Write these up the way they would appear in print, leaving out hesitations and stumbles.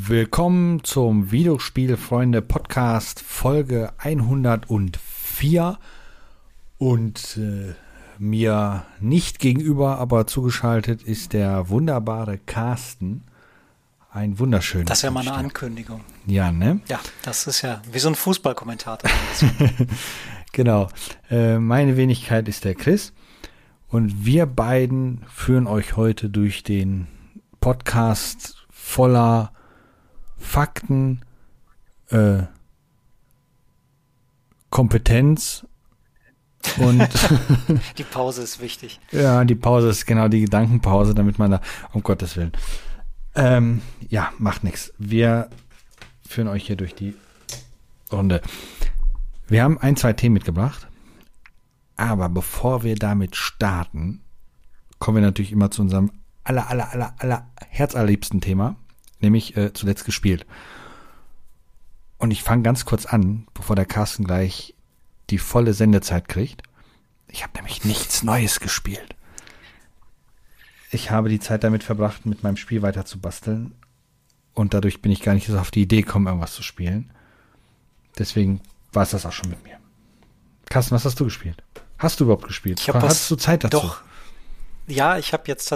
Willkommen zum Videospielfreunde Podcast Folge 104 und mir nicht gegenüber, aber zugeschaltet ist der wunderbare Carsten. Ein wunderschöner. Das ist ja mal eine Ankündigung. Ja, ne? Ja, das ist ja wie so ein Fußballkommentator. Genau. Meine Wenigkeit ist der Chris und wir beiden führen euch heute durch den Podcast voller Fakten, Kompetenz und die Pause ist wichtig. Ja, die Pause ist genau die Gedankenpause, damit man da, um Gottes Willen. Ja, macht nichts. Wir führen euch hier durch die Runde. Wir haben ein, zwei Themen mitgebracht, aber bevor wir damit starten, kommen wir natürlich immer zu unserem aller herzallerliebsten Thema, nämlich zuletzt gespielt. Und ich fange ganz kurz an, bevor der Carsten gleich die volle Sendezeit kriegt. Ich habe nämlich nichts Neues gespielt. Ich habe die Zeit damit verbracht, mit meinem Spiel weiter zu basteln. Und dadurch bin ich gar nicht so auf die Idee gekommen, irgendwas zu spielen. Deswegen war es das auch schon mit mir. Carsten, was hast du gespielt? Hast du überhaupt gespielt? Hast du Zeit dazu? Doch. Ja, ich habe jetzt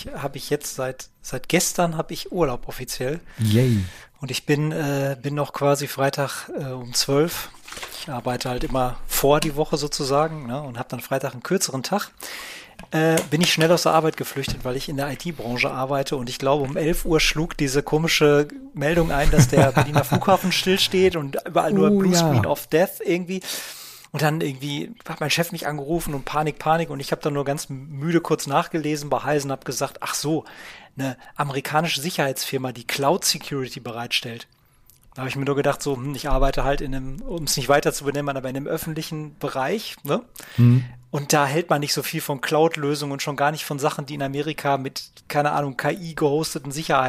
seit gestern habe ich Urlaub offiziell. Yay. Und ich bin noch quasi Freitag um 12. Ich arbeite halt immer vor die Woche sozusagen, ne, und habe dann Freitag einen kürzeren Tag. Bin ich schnell aus der Arbeit geflüchtet, weil ich in der IT-Branche arbeite und ich glaube, um 11 Uhr schlug diese komische Meldung ein, dass der Berliner Flughafen stillsteht und überall nur Bluescreen of Death irgendwie. Und dann irgendwie hat mein Chef mich angerufen und Panik. Und ich habe dann nur ganz müde kurz nachgelesen bei Heise und habe gesagt, ach so, eine amerikanische Sicherheitsfirma, die Cloud Security bereitstellt. Da habe ich mir nur gedacht, so, ich arbeite halt um es nicht weiter zu benennen, aber in einem öffentlichen Bereich, ne? Mhm. Und da hält man nicht so viel von Cloud-Lösungen und schon gar nicht von Sachen, die in Amerika mit, keine Ahnung, KI gehosteten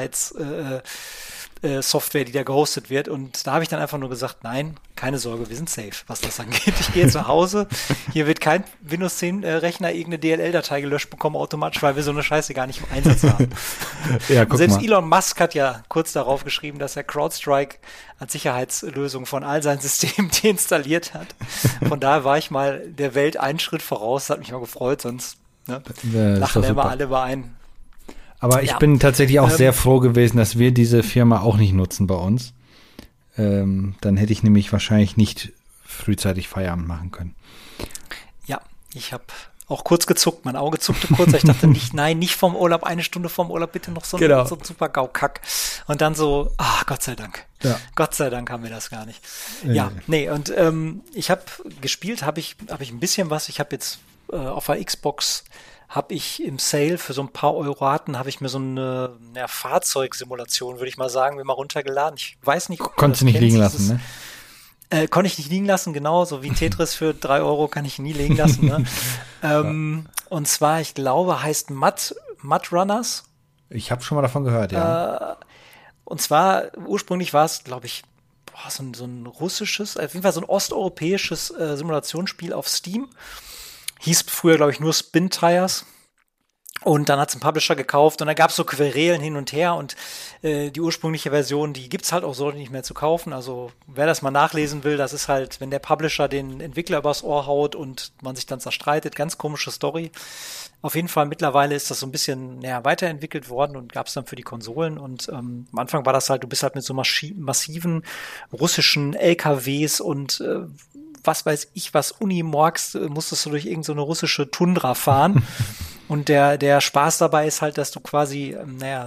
Software, die da gehostet wird. Und da habe ich dann einfach nur gesagt, nein, keine Sorge, wir sind safe, was das angeht. Ich gehe zu Hause, hier wird kein Windows 10 Rechner irgendeine DLL-Datei gelöscht bekommen automatisch, weil wir so eine Scheiße gar nicht im Einsatz haben. Ja, guck selbst mal. Elon Musk hat ja kurz darauf geschrieben, dass er CrowdStrike als Sicherheitslösung von all seinen Systemen deinstalliert hat. Von daher war ich mal der Welt einen Schritt voraus, das hat mich mal gefreut, sonst lachen immer alle über einen. Aber ich bin tatsächlich auch sehr froh gewesen, dass wir diese Firma auch nicht nutzen bei uns. Dann hätte ich nämlich wahrscheinlich nicht frühzeitig Feierabend machen können. Ja, ich habe auch kurz gezuckt, mein Auge zuckte kurz. Ich dachte nicht vom Urlaub, eine Stunde vom Urlaub, bitte noch so ein super Gaukack. Und dann so, Gott sei Dank. Ja. Gott sei Dank haben wir das gar nicht. Und ich habe gespielt, habe ich ein bisschen was. Ich habe jetzt auf der Xbox habe ich im Sale für so ein paar Euroraten, habe ich mir so eine Fahrzeugsimulation, würde ich mal sagen, mir mal runtergeladen. Ich weiß nicht, ob konntest du nicht liegen lassen, ne? Konnte ich nicht liegen lassen, genau, so wie Tetris für 3 Euro kann ich nie liegen lassen, ne? Und zwar, ich glaube, heißt Mud Runners. Ich habe schon mal davon gehört, ja. Und zwar, ursprünglich war es, glaube ich, so ein russisches, auf jeden Fall so ein osteuropäisches Simulationsspiel auf Steam. Hieß früher, glaube ich, nur Spin Tires. Und dann hat es ein Publisher gekauft und da gab es so Querelen hin und her und die ursprüngliche Version, die gibt's halt auch so nicht mehr zu kaufen. Also wer das mal nachlesen will, das ist halt, wenn der Publisher den Entwickler übers Ohr haut und man sich dann zerstreitet, ganz komische Story. Auf jeden Fall mittlerweile ist das so ein bisschen weiterentwickelt worden und gab's dann für die Konsolen und am Anfang war das halt, du bist halt mit so massiven russischen LKWs und was weiß ich, was Unimorks, musstest du durch irgend so eine russische Tundra fahren. Und der Spaß dabei ist halt, dass du quasi,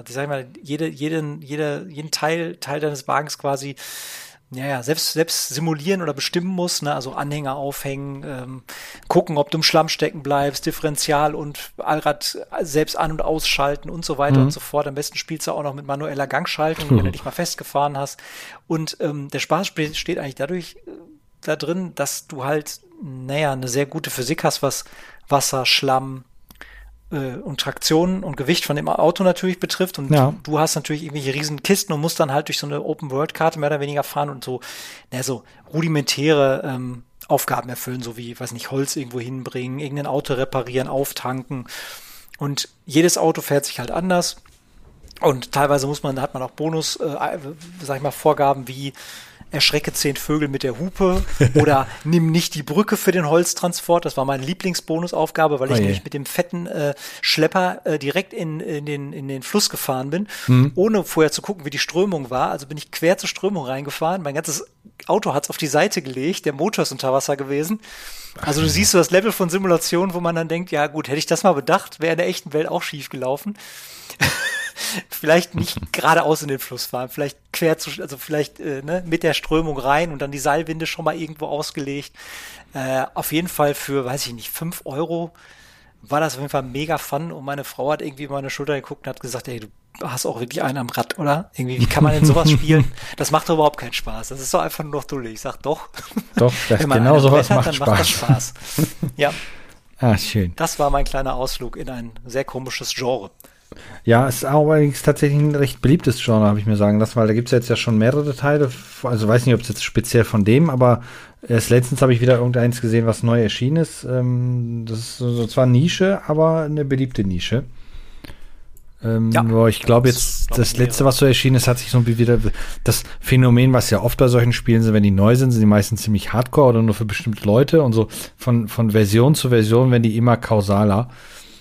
jeden Teil deines Wagens quasi, selbst simulieren oder bestimmen musst, ne, also Anhänger aufhängen, gucken, ob du im Schlamm stecken bleibst, Differential und Allrad selbst an- und ausschalten und so weiter und so fort. Am besten spielst du auch noch mit manueller Gangschaltung, wenn du dich mal festgefahren hast. Und der Spaß steht eigentlich da drin, dass du halt, eine sehr gute Physik hast, was Wasser, Schlamm und Traktion und Gewicht von dem Auto natürlich betrifft. Und du hast natürlich irgendwelche riesen Kisten und musst dann halt durch so eine Open-World-Karte mehr oder weniger fahren und so, so rudimentäre Aufgaben erfüllen, so wie, weiß nicht, Holz irgendwo hinbringen, irgendein Auto reparieren, auftanken. Und jedes Auto fährt sich halt anders. Und teilweise hat man auch Bonus, sag ich mal, Vorgaben wie erschrecke 10 Vögel mit der Hupe oder nimm nicht die Brücke für den Holztransport. Das war meine Lieblingsbonusaufgabe, weil ich nämlich mit dem fetten Schlepper direkt in den Fluss gefahren bin, ohne vorher zu gucken, wie die Strömung war. Also bin ich quer zur Strömung reingefahren. Mein ganzes Auto hat's auf die Seite gelegt. Der Motor ist unter Wasser gewesen. Also du siehst so das Level von Simulation, wo man dann denkt, ja gut, hätte ich das mal bedacht, wäre in der echten Welt auch schief gelaufen. Vielleicht nicht geradeaus in den Fluss fahren, vielleicht vielleicht mit der Strömung rein und dann die Seilwinde schon mal irgendwo ausgelegt. Auf jeden Fall für, weiß ich nicht, 5 Euro war das auf jeden Fall mega fun und meine Frau hat irgendwie über meine Schulter geguckt und hat gesagt, ey, du hast auch wirklich einen am Rad, oder? Irgendwie, wie kann man denn sowas spielen? Das macht doch überhaupt keinen Spaß. Das ist doch einfach nur noch dullig. Ich sag, doch. Doch, genau sowas macht Spaß. Macht das Spaß. Ja. Ah, schön. Das war mein kleiner Ausflug in ein sehr komisches Genre. Ja, es ist allerdings tatsächlich ein recht beliebtes Genre, habe ich mir sagen lassen, weil da gibt es jetzt ja schon mehrere Teile. Also weiß nicht, ob es jetzt speziell von dem, aber erst letztens habe ich wieder irgendeins gesehen, was neu erschienen ist. Das ist so zwar Nische, aber eine beliebte Nische. Ich glaube jetzt, das letzte, was so erschienen ist, hat sich so wieder das Phänomen, was ja oft bei solchen Spielen sind, wenn die neu sind die meistens ziemlich hardcore oder nur für bestimmte Leute und so von Version zu Version werden die immer kausaler.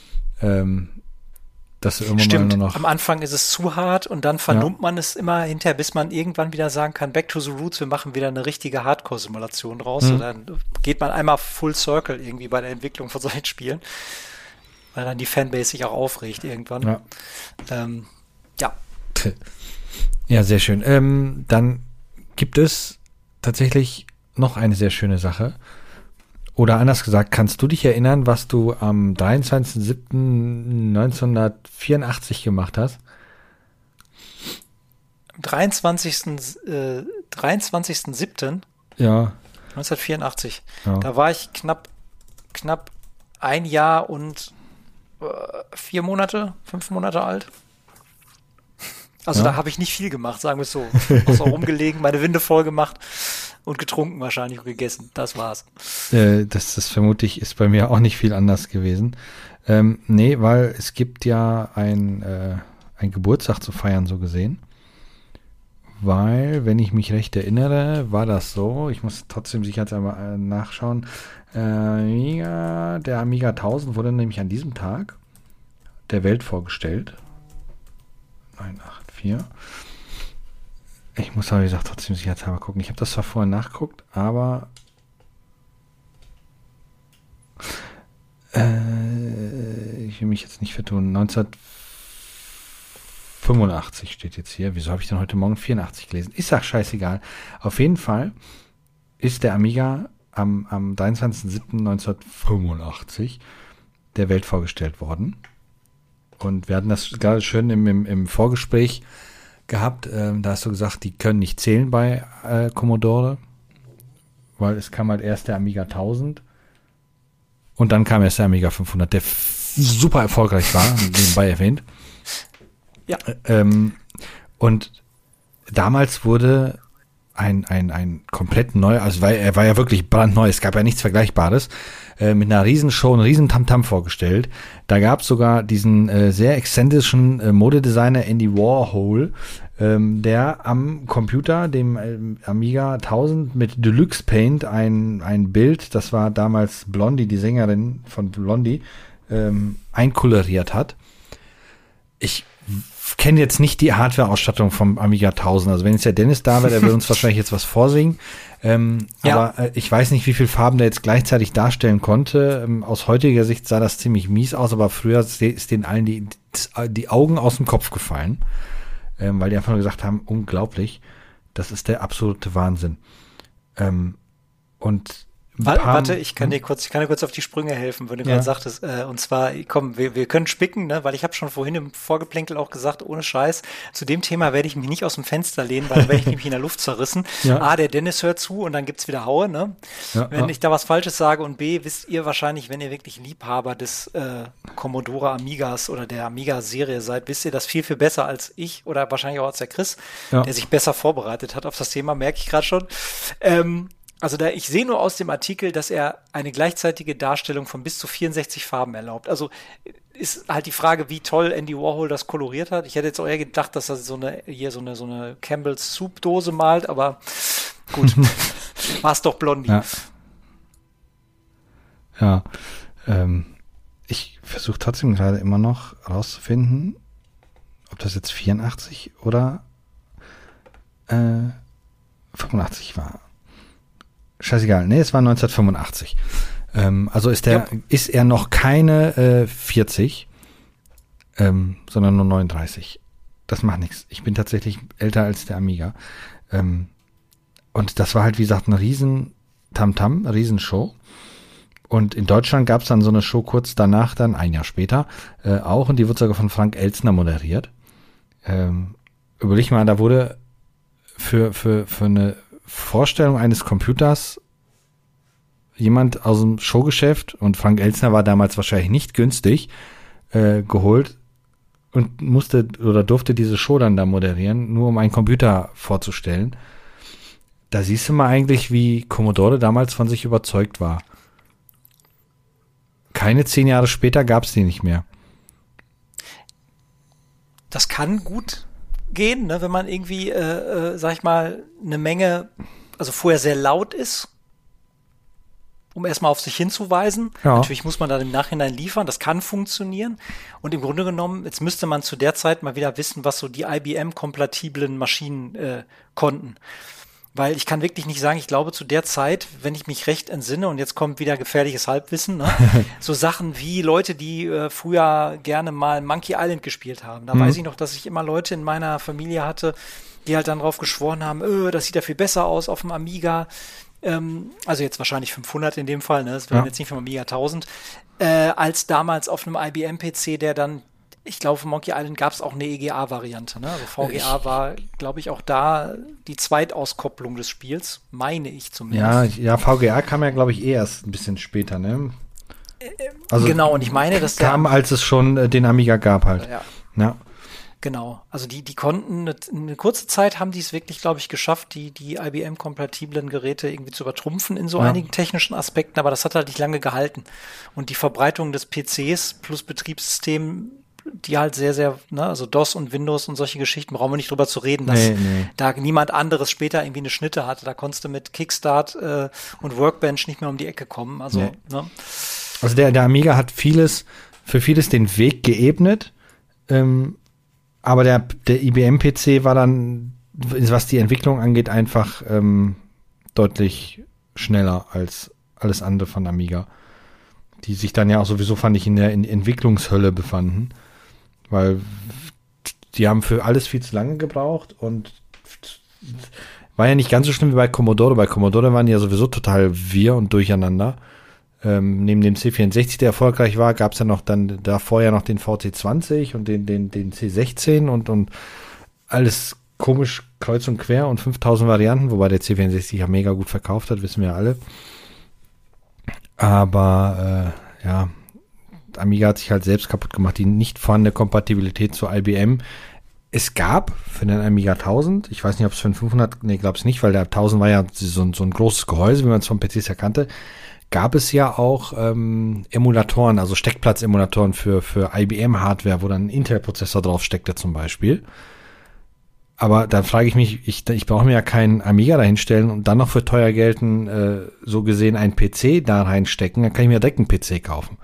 Dass irgendwann Stimmt, mal nur noch am Anfang ist es zu hart und dann vernummt man es immer hinterher, bis man irgendwann wieder sagen kann, back to the roots, wir machen wieder eine richtige Hardcore-Simulation draus. Und dann geht man einmal full circle irgendwie bei der Entwicklung von solchen Spielen, weil dann die Fanbase sich auch aufregt irgendwann. Ja, ja, sehr schön. Dann gibt es tatsächlich noch eine sehr schöne Sache. Oder anders gesagt, kannst du dich erinnern, was du am 23.07.1984 gemacht hast? Am 23.07. Ja. 1984. Ja. Da war ich knapp 1 Jahr und 4 Monate, 5 Monate alt. Also da habe ich nicht viel gemacht, sagen wir es so. Außer rumgelegen, meine Winde voll gemacht. Und getrunken wahrscheinlich und gegessen. Das war's. Das vermute ich, ist bei mir auch nicht viel anders gewesen. Nee, weil es gibt ja ein Geburtstag zu feiern, so gesehen. Weil, wenn ich mich recht erinnere, war das so, ich muss trotzdem sicherheitshalber nachschauen, der Amiga 1000 wurde nämlich an diesem Tag der Welt vorgestellt. 984. Ich muss aber, wie gesagt, trotzdem sicherheitshalber gucken. Ich habe das zwar vorher nachgeguckt, aber ich will mich jetzt nicht vertun. 1985 steht jetzt hier. Wieso habe ich denn heute Morgen 84 gelesen? Ich sag scheißegal. Auf jeden Fall ist der Amiga am 23.07.1985 der Welt vorgestellt worden. Und wir hatten das gerade schön im Vorgespräch gehabt. Da hast du gesagt, die können nicht zählen bei Commodore, weil es kam halt erst der Amiga 1000 und dann kam erst der Amiga 500, der super erfolgreich war, nebenbei erwähnt. Ja. Und damals wurde ein komplett neu, also er war ja wirklich brandneu, es gab ja nichts Vergleichbares, mit einer Riesenshow, einen riesen Tamtam vorgestellt. Da gab es sogar diesen sehr exzentrischen Modedesigner Andy Warhol, der am Computer, dem Amiga 1000 mit Deluxe Paint ein Bild, das war damals Blondie, die Sängerin von Blondie, einkoloriert hat. Ich kenne jetzt nicht die Hardware-Ausstattung vom Amiga 1000. Also wenn jetzt der Dennis da wäre, der würde uns wahrscheinlich jetzt was vorsingen. Aber ich weiß nicht, wie viele Farben der jetzt gleichzeitig darstellen konnte. Aus heutiger Sicht sah das ziemlich mies aus, aber früher ist denen allen die Augen aus dem Kopf gefallen, weil die einfach nur gesagt haben, unglaublich, das ist der absolute Wahnsinn. Und Warte, ich kann dir kurz auf die Sprünge helfen, wenn du gerade sagtest. Und zwar, komm, wir können spicken, ne, weil ich habe schon vorhin im Vorgeplänkel auch gesagt, ohne Scheiß, zu dem Thema werde ich mich nicht aus dem Fenster lehnen, weil dann werde ich nämlich in der Luft zerrissen. A, der Dennis hört zu und dann gibt's wieder Haue, ne? Wenn ich da was Falsches sage und B, wisst ihr wahrscheinlich, wenn ihr wirklich Liebhaber des Commodore Amigas oder der Amiga-Serie seid, wisst ihr das viel, viel besser als ich oder wahrscheinlich auch als der Chris, der sich besser vorbereitet hat auf das Thema, merke ich gerade schon. Also ich sehe nur aus dem Artikel, dass er eine gleichzeitige Darstellung von bis zu 64 Farben erlaubt. Also ist halt die Frage, wie toll Andy Warhol das koloriert hat. Ich hätte jetzt auch eher gedacht, dass er so eine Campbell's Soup Dose malt, aber gut, war es doch Blondie. Ja, ich versuche trotzdem gerade immer noch rauszufinden, ob das jetzt 84 oder 85 war. Scheißegal, nee, es war 1985. Also ist er noch keine 40, sondern nur 39. Das macht nichts. Ich bin tatsächlich älter als der Amiga. Und das war halt, wie gesagt, ein riesen Tamtam, eine riesen Show. Und in Deutschland gab es dann so eine Show kurz danach, dann ein Jahr später, auch, und die wurde sogar von Frank Elstner moderiert. Überleg mal, da wurde für eine Vorstellung eines Computers jemand aus dem Showgeschäft, und Frank Elstner war damals wahrscheinlich nicht günstig, geholt und musste oder durfte diese Show dann da moderieren, nur um einen Computer vorzustellen. Da siehst du mal eigentlich, wie Commodore damals von sich überzeugt war. Keine 10 Jahre später gab es die nicht mehr. Das kann gut gehen, ne, wenn man irgendwie, sag ich mal, eine Menge, also vorher sehr laut ist, um erstmal auf sich hinzuweisen. Ja. Natürlich muss man dann im Nachhinein liefern, das kann funktionieren. Und im Grunde genommen, jetzt müsste man zu der Zeit mal wieder wissen, was so die IBM-kompatiblen Maschinen konnten. Weil ich kann wirklich nicht sagen, ich glaube zu der Zeit, wenn ich mich recht entsinne, und jetzt kommt wieder gefährliches Halbwissen, ne? So Sachen wie Leute, die früher gerne mal Monkey Island gespielt haben. Da weiß ich noch, dass ich immer Leute in meiner Familie hatte, die halt dann drauf geschworen haben, das sieht ja viel besser aus auf dem Amiga. Also jetzt wahrscheinlich 500 in dem Fall, ne? Das wären jetzt nicht vom Amiga 1000, als damals auf einem IBM-PC, der dann, ich glaube, für Monkey Island gab es auch eine EGA-Variante. Ne? Also VGA war, glaube ich, auch da die Zweitauskopplung des Spiels, meine ich zumindest. Ja, VGA kam ja, glaube ich, erst ein bisschen später. Ne? Also genau, und ich meine, dass kam, als es schon den Amiga gab halt. Ja. Genau, also die konnten, eine kurze Zeit haben die es wirklich, glaube ich, geschafft, die IBM-kompatiblen Geräte irgendwie zu übertrumpfen in so einigen technischen Aspekten, aber das hat halt nicht lange gehalten. Und die Verbreitung des PCs plus Betriebssystem, die halt sehr, sehr, ne, also DOS und Windows und solche Geschichten, brauchen wir nicht drüber zu reden, dass da niemand anderes später irgendwie eine Schnitte hatte. Da konntest du mit Kickstart und Workbench nicht mehr um die Ecke kommen. Also, ne? Also der Amiga hat für vieles den Weg geebnet, aber der IBM-PC war dann, was die Entwicklung angeht, einfach deutlich schneller als alles andere von Amiga, die sich dann ja auch sowieso, fand ich, in der Entwicklungshölle befanden. Weil die haben für alles viel zu lange gebraucht und war ja nicht ganz so schlimm wie bei Commodore. Bei Commodore waren die ja sowieso total wirr und durcheinander. Neben dem C64, der erfolgreich war, gab es ja noch dann davor ja noch den VC20 und den C16 und alles komisch kreuz und quer und 5000 Varianten, wobei der C64 ja mega gut verkauft hat, wissen wir alle. Aber Amiga hat sich halt selbst kaputt gemacht, die nicht vorhandene Kompatibilität zu IBM. Es gab für den Amiga 1000, ich weiß nicht, ob es für den 500, nee, glaube es nicht, weil der 1000 war ja so ein großes Gehäuse, wie man es von PCs ja kannte, gab es ja auch Emulatoren, also Steckplatz-Emulatoren für IBM-Hardware, wo dann ein Intel-Prozessor drauf steckte zum Beispiel. Aber dann frage ich mich, ich brauche mir ja keinen Amiga dahinstellen und dann noch für teuer gelten, so gesehen einen PC da reinstecken, dann kann ich mir direkt einen PC kaufen.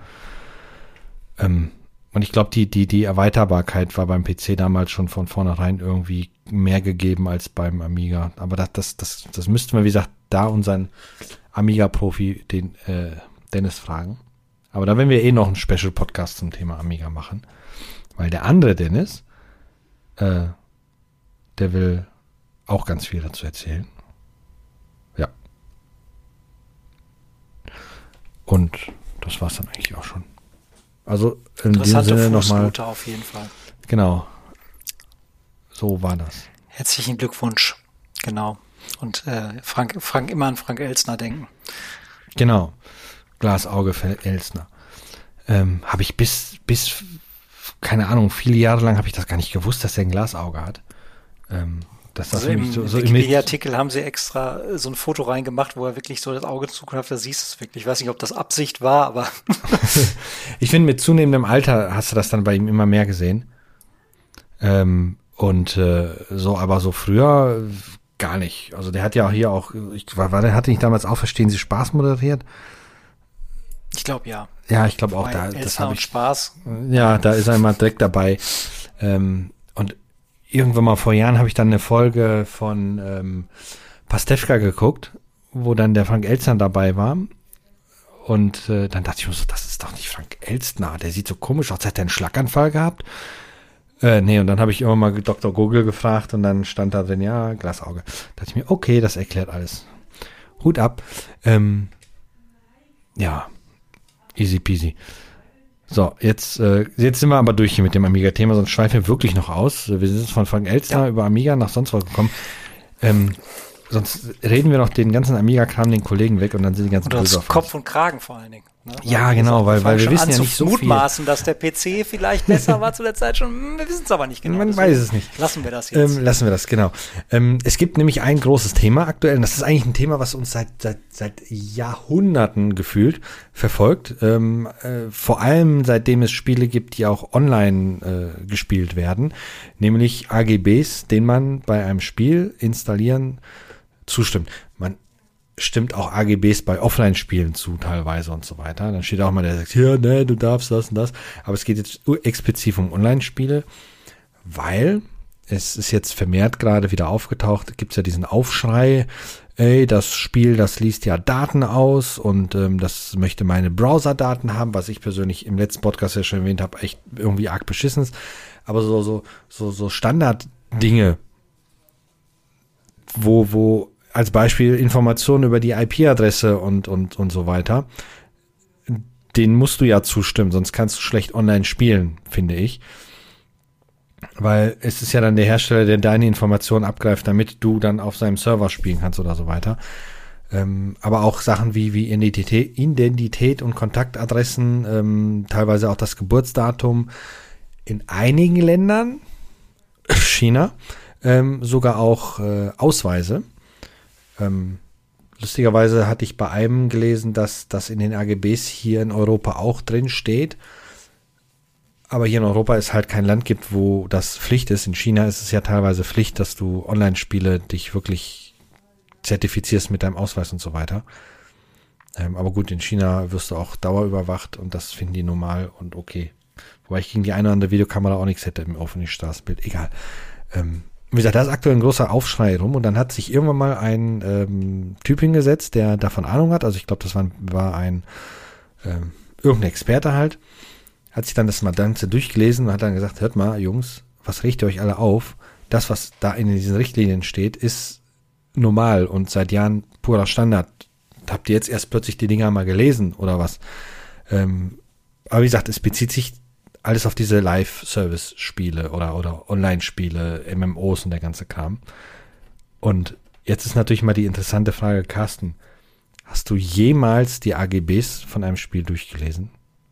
Und ich glaube, die Erweiterbarkeit war beim PC damals schon von vornherein irgendwie mehr gegeben als beim Amiga. Aber das müssten wir, wie gesagt, da unseren Amiga-Profi, den Dennis, fragen. Aber da werden wir noch einen Special-Podcast zum Thema Amiga machen. Weil der andere Dennis, der will auch ganz viel dazu erzählen. Ja. Und das war's dann eigentlich auch schon. Also in diesem Sinne nochmal. Auf jeden Fall. Genau. So war das. Herzlichen Glückwunsch. Genau. Und Frank immer an Frank Elstner denken. Genau. Glasauge für Elstner. Habe ich bis, keine Ahnung, viele Jahre lang habe ich das gar nicht gewusst, dass er ein Glasauge hat. Das war Also für mich im so Wikipedia-Artikel haben sie extra so ein Foto reingemacht, wo er wirklich so das Auge zugeknöpft hat, da siehst du es wirklich. Ich weiß nicht, ob das Absicht war, aber Ich finde, mit zunehmendem Alter hast du das dann bei ihm immer mehr gesehen. Aber so früher gar nicht. Also der hat ja hier auch, hatte nicht damals auch Verstehen Sie Spaß moderiert? ich glaube ja. Ja, ich glaube auch, Bei das Elster habe und ich. Spaß. Ja, da ist er immer direkt dabei. Und irgendwann mal vor Jahren habe ich dann eine Folge von Pastewka geguckt, wo dann der Frank Elstner dabei war. Und dann dachte ich mir so, das ist doch nicht Frank Elstner. Der sieht so komisch aus. Hat der einen Schlaganfall gehabt? Nee, und dann habe ich immer mal Dr. Google gefragt und dann stand da drin, ja, Glasauge. Da dachte ich mir, okay, das erklärt alles. Hut ab. Ja, easy peasy. So, jetzt sind wir aber durch hier mit dem Amiga-Thema, sonst schweifen wir wirklich noch aus. Wir sind jetzt von Frank Elstner über Amiga nach sonst was gekommen. Sonst reden wir noch den ganzen Amiga-Kram den Kollegen weg und dann sind die ganzen Und böse das Kopf und Kragen vor allen Dingen. Ne? Ja, genau, weil wir wissen ja nicht so viel. Mutmaßen, dass der PC vielleicht besser war zu der Zeit schon. Wir wissen es aber nicht genau. Man weiß es nicht. Lassen wir das jetzt. Lassen wir das, genau. Es gibt nämlich ein großes Thema aktuell, und das ist eigentlich ein Thema, was uns seit Jahrhunderten gefühlt verfolgt. Vor allem seitdem es Spiele gibt, die auch online gespielt werden, nämlich AGBs, denen man bei einem Spiel installieren zustimmt. Man stimmt auch AGBs bei Offline-Spielen zu teilweise und so weiter. Dann steht auch mal, der sagt, ja, ne, du darfst das und das. Aber es geht jetzt explizit um Online-Spiele, weil es ist jetzt vermehrt gerade wieder aufgetaucht, gibt es ja diesen Aufschrei, ey, das Spiel, das liest ja Daten aus und das möchte meine Browser-Daten haben, was ich persönlich im letzten Podcast ja schon erwähnt habe, echt irgendwie arg beschissen ist. Aber so Standard-Dinge, wo als Beispiel Informationen über die IP-Adresse und so weiter, denen musst du ja zustimmen, sonst kannst du schlecht online spielen, finde ich. Weil es ist ja dann der Hersteller, der deine Informationen abgreift, damit du dann auf seinem Server spielen kannst oder so weiter. Aber auch Sachen wie Identität und Kontaktadressen, teilweise auch das Geburtsdatum, in einigen Ländern, China, sogar auch Ausweise. Lustigerweise hatte ich bei einem gelesen, dass das in den AGBs hier in Europa auch drin steht. Aber hier in Europa es halt kein Land gibt, wo das Pflicht ist. In China ist es ja teilweise Pflicht, dass du Online-Spiele dich wirklich zertifizierst mit deinem Ausweis und so weiter. Aber gut, in China wirst du auch dauerüberwacht und das finden die normal und okay. Wobei ich gegen die eine oder andere Videokamera auch nichts hätte im offenen Straßenbild. Egal. Wie gesagt, da ist aktuell ein großer Aufschrei rum und dann hat sich irgendwann mal ein Typ hingesetzt, der davon Ahnung hat. Also ich glaube, das war ein irgendein Experte halt. Hat sich dann das Ganze durchgelesen und hat dann gesagt, hört mal, Jungs, was regt ihr euch alle auf? Das, was da in diesen Richtlinien steht, ist normal und seit Jahren purer Standard. Habt ihr jetzt erst plötzlich die Dinger mal gelesen oder was? Aber wie gesagt, es bezieht sich alles auf diese Live-Service-Spiele oder Online-Spiele, MMOs und der ganze Kram. Und jetzt ist natürlich mal die interessante Frage, Carsten, hast du jemals die AGBs von einem Spiel durchgelesen?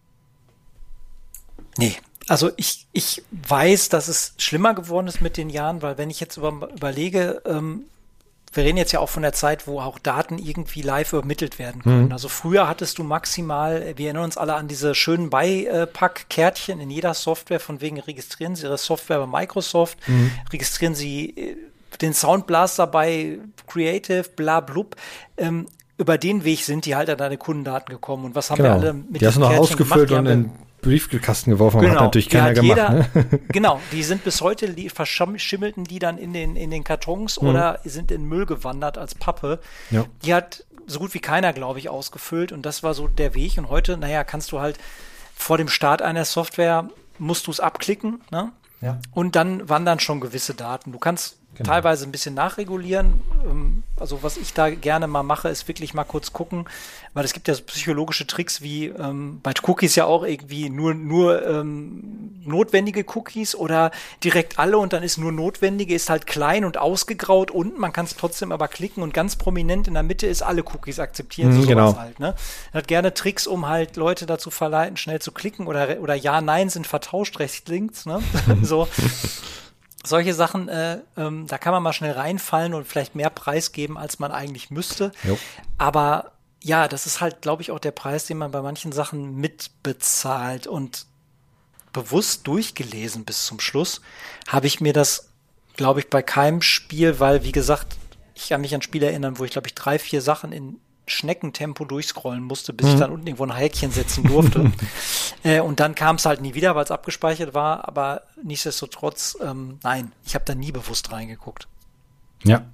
Nee, also ich weiß, dass es schlimmer geworden ist mit den Jahren, weil wenn ich jetzt überlege, wir reden jetzt ja auch von der Zeit, wo auch Daten irgendwie live übermittelt werden können. Also früher hattest du maximal, wir erinnern uns alle an diese schönen Beipack-Kärtchen in jeder Software, von wegen registrieren Sie Ihre Software bei Microsoft, registrieren Sie den Soundblaster bei Creative, bla blub. Über den Weg sind die halt an deine Kundendaten gekommen. Und was haben wir alle mit die hast du noch Kärtchen ausgefüllt gemacht? und in den Briefkasten geworfen, aber hat natürlich keiner gemacht. Genau, die sind bis heute, verschimmelten die dann in den Kartons oder sind in Müll gewandert als Pappe. Ja. Die hat so gut wie keiner, glaube ich, ausgefüllt und das war so der Weg. Und heute, kannst du halt vor dem Start einer Software, musst du es abklicken, ne? Ja. Und dann wandern schon gewisse Daten. Du kannst teilweise ein bisschen nachregulieren. Also was ich da gerne mal mache, ist wirklich mal kurz gucken, weil es gibt ja so psychologische Tricks wie bei Cookies ja auch irgendwie nur notwendige Cookies oder direkt alle und dann ist nur notwendige, ist halt klein und ausgegraut unten. Man kann es trotzdem aber klicken und ganz prominent in der Mitte ist alle Cookies akzeptieren. So genau. halt, ne? Hat gerne Tricks, um halt Leute dazu verleiten, schnell zu klicken oder Ja, Nein sind vertauscht, rechts, links, ne? So. solche Sachen, da kann man mal schnell reinfallen und vielleicht mehr Preis geben, als man eigentlich müsste. Jo. Aber ja, das ist halt, glaube ich, auch der Preis, den man bei manchen Sachen mitbezahlt. Und bewusst durchgelesen bis zum Schluss habe ich mir das, glaube ich, bei keinem Spiel, weil, wie gesagt, ich kann mich an Spiele erinnern, wo ich, glaube ich, 3, 4 Sachen in Schneckentempo durchscrollen musste, bis ich dann unten irgendwo ein Häkchen setzen durfte. Und dann kam es halt nie wieder, weil es abgespeichert war. Aber nichtsdestotrotz, nein, ich habe da nie bewusst reingeguckt. Ja.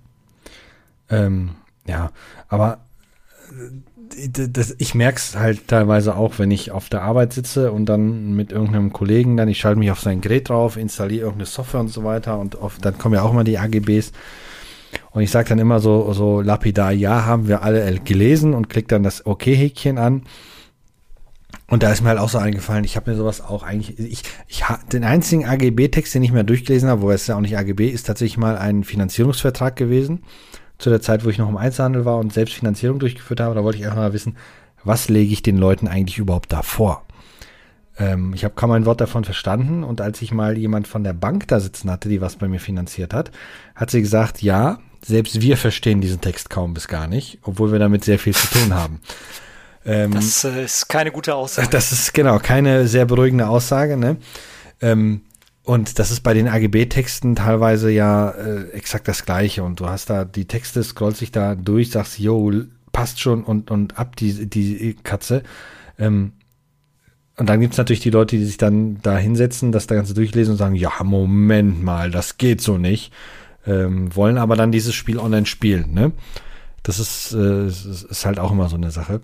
Ja, aber ich merke es halt teilweise auch, wenn ich auf der Arbeit sitze und dann mit irgendeinem Kollegen, ich schalte mich auf sein Gerät drauf, installiere irgendeine Software und so weiter und dann kommen ja auch mal die AGBs und ich sage dann immer so lapidar, ja, haben wir alle gelesen und klicke dann das OK-Häkchen an und da ist mir halt auch so eingefallen, ich habe mir sowas auch eigentlich, den einzigen AGB-Text, den ich mir durchgelesen habe, wo es ja auch nicht AGB ist, tatsächlich mal ein Finanzierungsvertrag gewesen, zu der Zeit, wo ich noch im Einzelhandel war und selbst Finanzierung durchgeführt habe. Da wollte ich einfach mal wissen, was lege ich den Leuten eigentlich überhaupt da vor? Ich habe kaum ein Wort davon verstanden und als ich mal jemand von der Bank da sitzen hatte, die was bei mir finanziert hat, hat sie gesagt, ja, selbst wir verstehen diesen Text kaum bis gar nicht, obwohl wir damit sehr viel zu tun haben. Das ist keine gute Aussage. Das ist genau keine sehr beruhigende Aussage, ne? Und das ist bei den AGB-Texten teilweise ja exakt das Gleiche. Und du hast da die Texte, scrollst dich da durch, sagst, jo, passt schon und ab die Katze. Und dann gibt's natürlich die Leute, die sich dann da hinsetzen, das Ganze durchlesen und sagen, ja, Moment mal, das geht so nicht. Wollen aber dann dieses Spiel online spielen, ne? Das ist halt auch immer so eine Sache.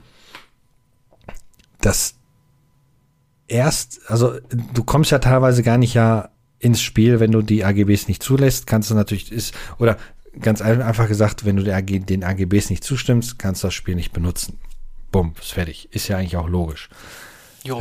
Also du kommst ja teilweise gar nicht ins Spiel, wenn du die AGBs nicht zulässt, kannst du natürlich, oder ganz einfach gesagt, wenn du den AGBs nicht zustimmst, kannst du das Spiel nicht benutzen. Bumm, ist fertig. Ist ja eigentlich auch logisch. Jo.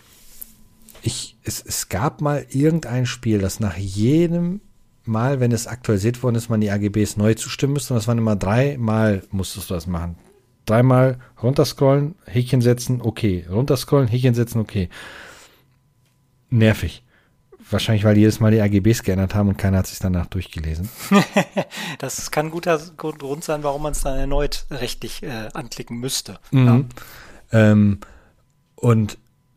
Es gab mal irgendein Spiel, das nach jedem Mal, wenn es aktualisiert worden ist, man die AGBs neu zustimmen müsste, und das waren immer 3 Mal musstest du das machen. 3 Mal runterscrollen, Häkchen setzen, okay. Runterscrollen, Häkchen setzen, okay. Nervig. Wahrscheinlich, weil die jedes Mal die AGBs geändert haben und keiner hat sich danach durchgelesen. Das kann ein guter Grund sein, warum man es dann erneut rechtlich anklicken müsste. Mhm. Ja. Und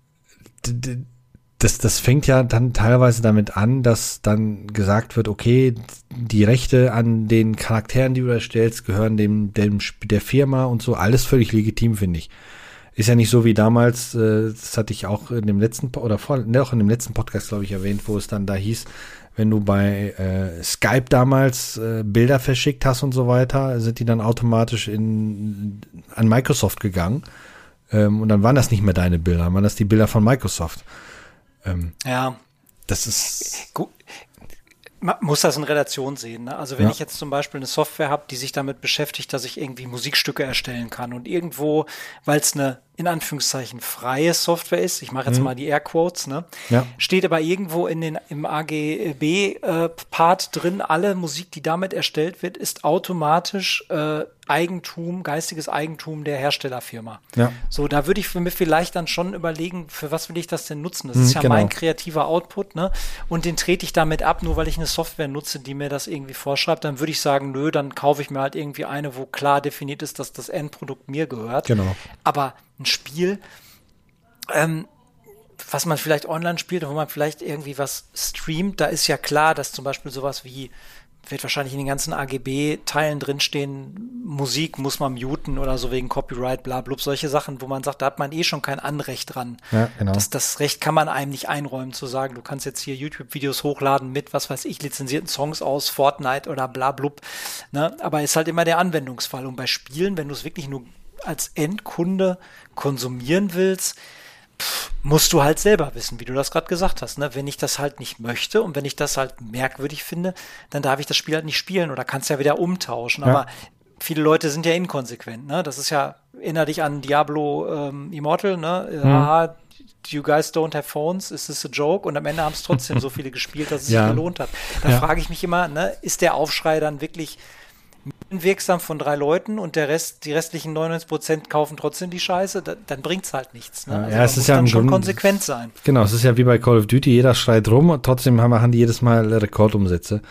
das fängt ja dann teilweise damit an, dass dann gesagt wird, okay, die Rechte an den Charakteren, die du erstellst, gehören der Firma und so, alles völlig legitim, finde ich. Ist ja nicht so wie damals, das hatte ich auch in dem letzten, auch in dem letzten Podcast, glaube ich, erwähnt, wo es dann da hieß, wenn du bei Skype damals Bilder verschickt hast und so weiter, sind die dann automatisch an Microsoft gegangen. Und dann waren das nicht mehr deine Bilder, dann waren das die Bilder von Microsoft. Ja. Das ist gut. Man muss das in Relation sehen, ne? Also wenn ich jetzt zum Beispiel eine Software habe, die sich damit beschäftigt, dass ich irgendwie Musikstücke erstellen kann und irgendwo, weil es eine in Anführungszeichen freie Software ist, ich mache jetzt mal die Airquotes, ne? Ja. Steht aber irgendwo im AGB-Part drin, alle Musik, die damit erstellt wird, ist automatisch Eigentum, geistiges Eigentum der Herstellerfirma. Ja. So, da würde ich mir vielleicht dann schon überlegen, für was will ich das denn nutzen? Das ist ja mein kreativer Output, ne? Und den trete ich damit ab, nur weil ich eine Software nutze, die mir das irgendwie vorschreibt. Dann würde ich sagen, nö, dann kaufe ich mir halt irgendwie eine, wo klar definiert ist, dass das Endprodukt mir gehört. Genau. Aber ein Spiel, was man vielleicht online spielt, wo man vielleicht irgendwie was streamt, da ist ja klar, dass zum Beispiel sowas wie, wird wahrscheinlich in den ganzen AGB-Teilen drinstehen, Musik muss man muten oder so wegen Copyright, bla, blub, solche Sachen, wo man sagt, da hat man eh schon kein Anrecht dran. Ja, genau. Das Recht kann man einem nicht einräumen, zu sagen, du kannst jetzt hier YouTube-Videos hochladen mit, was weiß ich, lizenzierten Songs aus Fortnite oder bla, blub. Ne? Aber ist halt immer der Anwendungsfall. Und bei Spielen, wenn du es wirklich nur als Endkunde konsumieren willst, musst du halt selber wissen, wie du das gerade gesagt hast. Ne? Wenn ich das halt nicht möchte und wenn ich das halt merkwürdig finde, dann darf ich das Spiel halt nicht spielen oder kannst ja wieder umtauschen. Ja. Aber viele Leute sind ja inkonsequent. Ne? Das ist ja, erinnere dich an Diablo Immortal, ne? Haha, you guys don't have phones, is this a joke? Und am Ende haben es trotzdem so viele gespielt, dass es sich gelohnt hat. Da frage ich mich immer, ne, ist der Aufschrei dann wirklich wirksam von 3 Leuten und die restlichen 99% kaufen trotzdem die Scheiße, dann bringt's halt nichts. Ne? Also ja, es ist ja dann schon Grund, konsequent sein. Genau, es ist ja wie bei Call of Duty, jeder schreit rum und trotzdem machen die jedes Mal Rekordumsätze.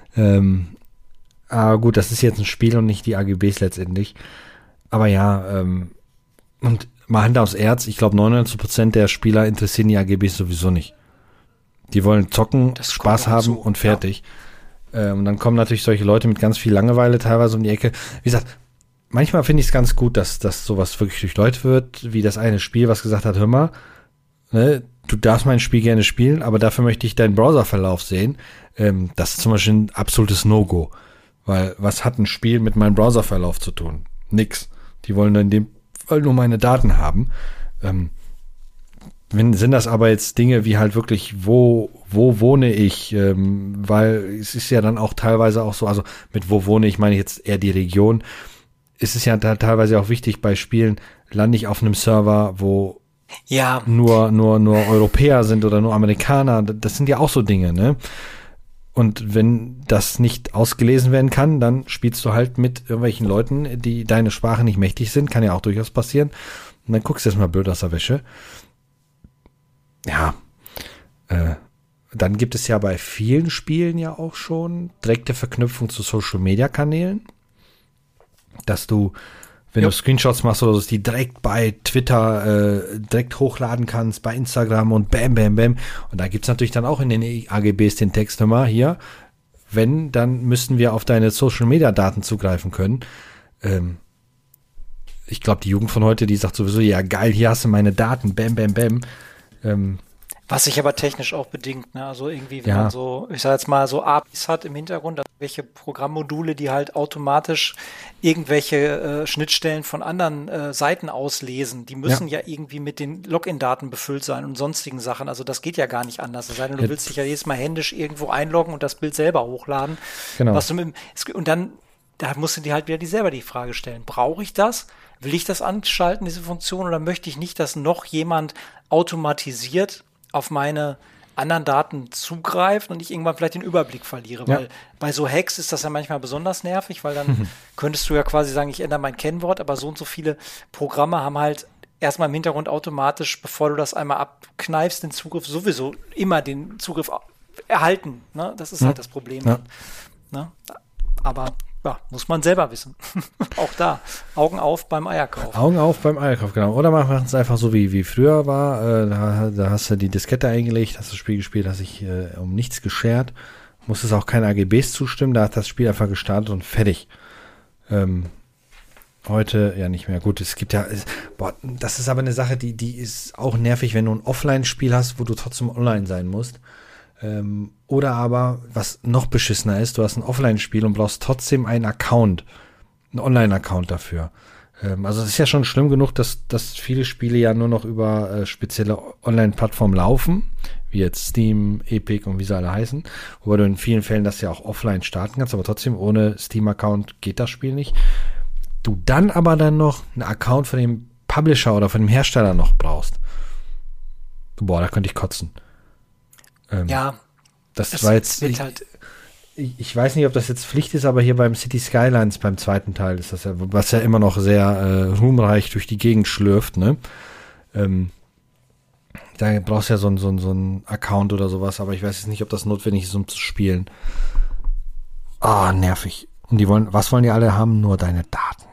Aber gut, das ist jetzt ein Spiel und nicht die AGBs letztendlich. Aber ja, und mal Hand aufs Erz, ich glaube 99% der Spieler interessieren die AGBs sowieso nicht. Die wollen zocken, Spaß haben und fertig. Ja. Und dann kommen natürlich solche Leute mit ganz viel Langeweile teilweise um die Ecke. Wie gesagt, manchmal finde ich es ganz gut, dass sowas wirklich durchläuft wird, wie das eine Spiel, was gesagt hat, hör mal, ne, du darfst mein Spiel gerne spielen, aber dafür möchte ich deinen Browserverlauf sehen. Das ist zum Beispiel ein absolutes No-Go. Weil was hat ein Spiel mit meinem Browserverlauf zu tun? Nix. Die wollen in dem Fall nur meine Daten haben. Sind das aber jetzt Dinge wie halt wirklich, wo wohne ich, weil es ist ja dann auch teilweise auch so, also mit wo wohne ich meine ich jetzt eher die Region, ist es ja teilweise auch wichtig bei Spielen, lande ich auf einem Server, wo nur Europäer sind oder nur Amerikaner, das sind ja auch so Dinge, ne? Und wenn das nicht ausgelesen werden kann, dann spielst du halt mit irgendwelchen Leuten, die deine Sprache nicht mächtig sind, kann ja auch durchaus passieren. Und dann guckst du erstmal blöd aus der Wäsche. Ja, dann gibt es ja bei vielen Spielen ja auch schon direkte Verknüpfung zu Social-Media-Kanälen, dass du, wenn du Screenshots machst oder so, die direkt bei Twitter direkt hochladen kannst, bei Instagram und bam, bam, bam. Und da gibt's natürlich dann auch in den AGBs den Text immer hier, wenn, dann müssten wir auf deine Social-Media-Daten zugreifen können. Ich glaube, die Jugend von heute, die sagt sowieso, ja geil, hier hast du meine Daten, bam, bam, bam. Was sich aber technisch auch bedingt, ne? Also irgendwie, wenn man so, ich sag jetzt mal, so APIs hat im Hintergrund, also welche Programmmodule, die halt automatisch irgendwelche Schnittstellen von anderen Seiten auslesen, die müssen ja irgendwie mit den Login-Daten befüllt sein und sonstigen Sachen. Also das geht ja gar nicht anders. Es sei denn, du willst dich ja jedes Mal händisch irgendwo einloggen und das Bild selber hochladen. Genau. Und dann, da musst du dir halt wieder selber die Frage stellen, brauche ich das? Will ich das anschalten, diese Funktion, oder möchte ich nicht, dass noch jemand automatisiert auf meine anderen Daten zugreift und ich irgendwann vielleicht den Überblick verliere? Weil bei so Hacks ist das ja manchmal besonders nervig, weil dann könntest du ja quasi sagen, ich ändere mein Kennwort, aber so und so viele Programme haben halt erstmal im Hintergrund automatisch, bevor du das einmal abkneifst, den Zugriff sowieso immer den Zugriff erhalten. Ne? Das ist halt das Problem. Ja. Ne? Aber ja, muss man selber wissen. Auch da. Augen auf beim Eierkauf. Augen auf beim Eierkauf, genau. Oder man macht es einfach so, wie früher war. Da hast du die Diskette eingelegt, hast das Spiel gespielt, hast dich um nichts geschert. Musstest auch keine AGBs zustimmen. Da hat das Spiel einfach gestartet und fertig. Heute ja nicht mehr. Gut, es gibt ja, das ist aber eine Sache, die ist auch nervig, wenn du ein Offline-Spiel hast, wo du trotzdem online sein musst. Oder aber, was noch beschissener ist, du hast ein Offline-Spiel und brauchst trotzdem einen Account, einen Online-Account dafür. Also es ist ja schon schlimm genug, dass viele Spiele ja nur noch über spezielle Online-Plattformen laufen, wie jetzt Steam, Epic und wie sie alle heißen, wobei du in vielen Fällen das ja auch offline starten kannst, aber trotzdem ohne Steam-Account geht das Spiel nicht. Du dann aber noch einen Account von dem Publisher oder von dem Hersteller noch brauchst. Boah, da könnte ich kotzen. Das war jetzt, ich weiß nicht, ob das jetzt Pflicht ist, aber hier beim City Skylines, beim zweiten Teil ist das ja, was ja immer noch sehr ruhmreich durch die Gegend schlürft, ne? Da brauchst du ja so ein Account oder sowas, aber ich weiß jetzt nicht, ob das notwendig ist, um zu spielen. Nervig. Und was wollen die alle haben? Nur deine Daten.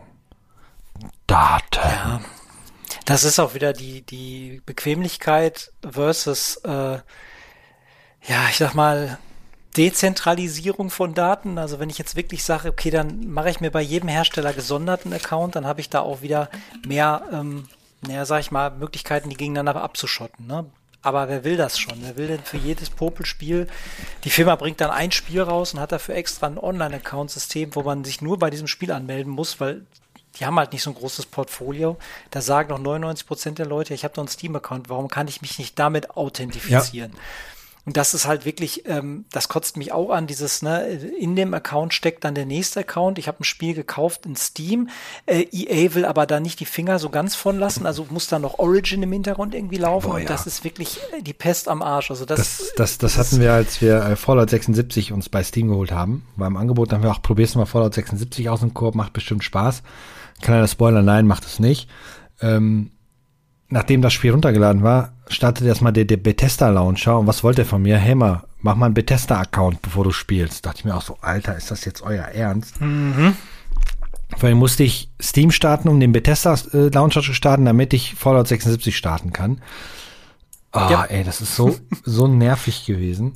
Ja. Das ist auch wieder die Bequemlichkeit versus ich sag mal, Dezentralisierung von Daten. Also wenn ich jetzt wirklich sage, okay, dann mache ich mir bei jedem Hersteller gesonderten Account, dann habe ich da auch wieder mehr, sag ich mal, Möglichkeiten, die gegeneinander abzuschotten. Ne? Aber wer will das schon? Wer will denn für jedes Popelspiel? Die Firma bringt dann ein Spiel raus und hat dafür extra ein Online-Account-System, wo man sich nur bei diesem Spiel anmelden muss, weil die haben halt nicht so ein großes Portfolio. Da sagen noch 99% der Leute, ich habe doch einen Steam-Account, warum kann ich mich nicht damit authentifizieren? Ja. Und das ist halt wirklich, das kotzt mich auch an, dieses, ne, in dem Account steckt dann der nächste Account. Ich habe ein Spiel gekauft in Steam. EA will aber da nicht die Finger so ganz von lassen, also muss da noch Origin im Hintergrund irgendwie laufen. Und das ist wirklich die Pest am Arsch. Also das hatten wir, als wir Fallout 76 uns bei Steam geholt haben. Beim Angebot haben wir auch, probierst du mal Fallout 76 aus im Koop, macht bestimmt Spaß. Kleiner Spoiler, nein, macht es nicht. Nachdem das Spiel runtergeladen war, startete erstmal der Bethesda-Launcher. Und was wollte er von mir? Hey, mach mal einen Bethesda-Account, bevor du spielst. Dachte ich mir auch so, Alter, ist das jetzt euer Ernst? Mhm. Vorhin musste ich Steam starten, um den Bethesda-Launcher zu starten, damit ich Fallout 76 starten kann. Ey, das ist so nervig gewesen.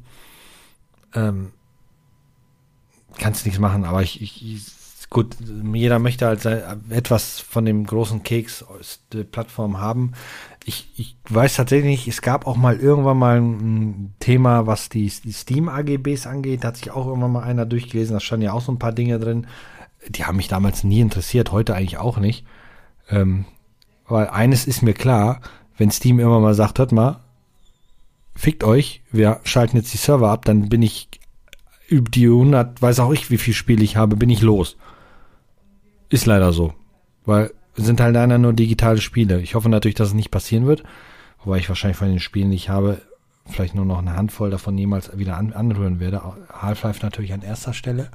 Kannst nichts machen, aber gut, jeder möchte halt etwas von dem großen Keks der Plattform haben. Ich weiß tatsächlich nicht, es gab auch mal irgendwann mal ein Thema, was die Steam-AGBs angeht. Da hat sich auch irgendwann mal einer durchgelesen. Da standen ja auch so ein paar Dinge drin. Die haben mich damals nie interessiert, heute eigentlich auch nicht. Weil eines ist mir klar, wenn Steam irgendwann mal sagt, hört mal, fickt euch, wir schalten jetzt die Server ab, dann bin ich über die 100, weiß auch ich, wie viel Spiele ich habe, bin ich los. Ist leider so, weil sind halt leider nur digitale Spiele. Ich hoffe natürlich, dass es nicht passieren wird, wobei ich wahrscheinlich von den Spielen, die ich habe, vielleicht nur noch eine Handvoll davon jemals wieder anrühren werde. Half-Life natürlich an erster Stelle.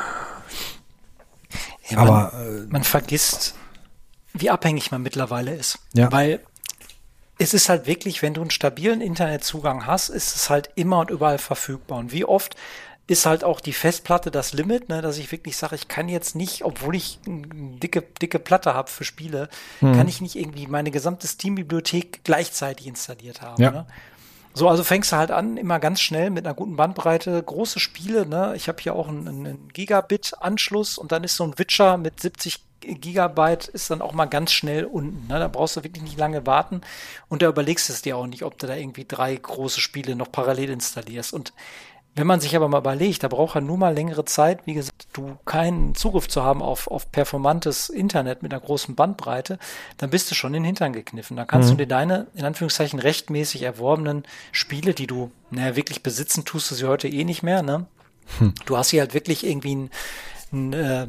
Ja, aber man vergisst, wie abhängig man mittlerweile ist. Ja. Weil es ist halt wirklich, wenn du einen stabilen Internetzugang hast, ist es halt immer und überall verfügbar. Und wie oft ist halt auch die Festplatte das Limit, ne, dass ich wirklich sage, ich kann jetzt nicht, obwohl ich eine dicke Platte habe für Spiele, kann ich nicht irgendwie meine gesamte Steam-Bibliothek gleichzeitig installiert haben. Ja. Ne? So, also fängst du halt an, immer ganz schnell mit einer guten Bandbreite, große Spiele, ne? Ich habe hier auch einen Gigabit-Anschluss und dann ist so ein Witcher mit 70 Gigabyte ist dann auch mal ganz schnell unten. Ne? Da brauchst du wirklich nicht lange warten und da überlegst du es dir auch nicht, ob du da irgendwie 3 große Spiele noch parallel installierst. Und wenn man sich aber mal überlegt, da braucht er nur mal längere Zeit, wie gesagt, du keinen Zugriff zu haben auf performantes Internet mit einer großen Bandbreite, dann bist du schon in den Hintern gekniffen. Dann kannst du dir deine, in Anführungszeichen, rechtmäßig erworbenen Spiele, die du, wirklich besitzen, tust du sie heute eh nicht mehr, ne? Du hast hier halt wirklich irgendwie ein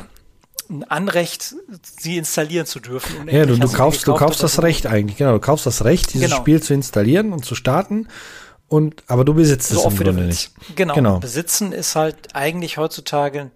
Anrecht, sie installieren zu dürfen. Ja, du kaufst das Recht eigentlich, genau. Du kaufst das Recht, dieses Spiel zu installieren und zu starten. Aber du besitzt es im Grunde nicht. Genau. Besitzen ist halt eigentlich heutzutage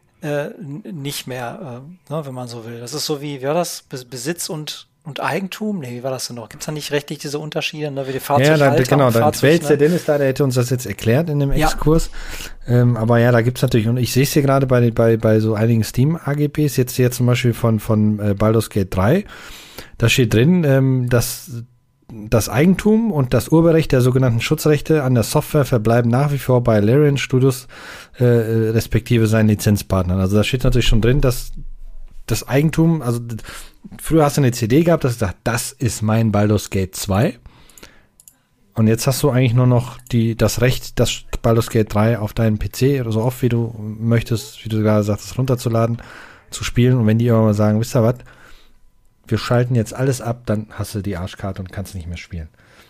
nicht mehr, wenn man so will. Das ist so wie war das? Besitz und Eigentum? Nee, wie war das denn noch? Gibt's da nicht rechtlich diese Unterschiede, ne? Wie die Fahrzeughalter dann Wels, der Dennis da, der hätte uns das jetzt erklärt in dem Exkurs. Aber ja, da gibt's natürlich, und ich sehe es hier gerade bei so einigen Steam-AGBs, jetzt hier zum Beispiel von Baldur's Gate 3, da steht drin, dass das Eigentum und das Urheberrecht der sogenannten Schutzrechte an der Software verbleiben nach wie vor bei Larian Studios respektive seinen Lizenzpartnern. Also da steht natürlich schon drin, dass das Eigentum, also früher hast du eine CD gehabt, das sagt, das ist mein Baldur's Gate 2 und jetzt hast du eigentlich nur noch das Recht, das Baldur's Gate 3 auf deinem PC oder so oft wie du möchtest, wie du gerade sagtest, runterzuladen, zu spielen und wenn die irgendwann mal sagen, wisst ihr was, wir schalten jetzt alles ab, dann hast du die Arschkarte und kannst nicht mehr spielen.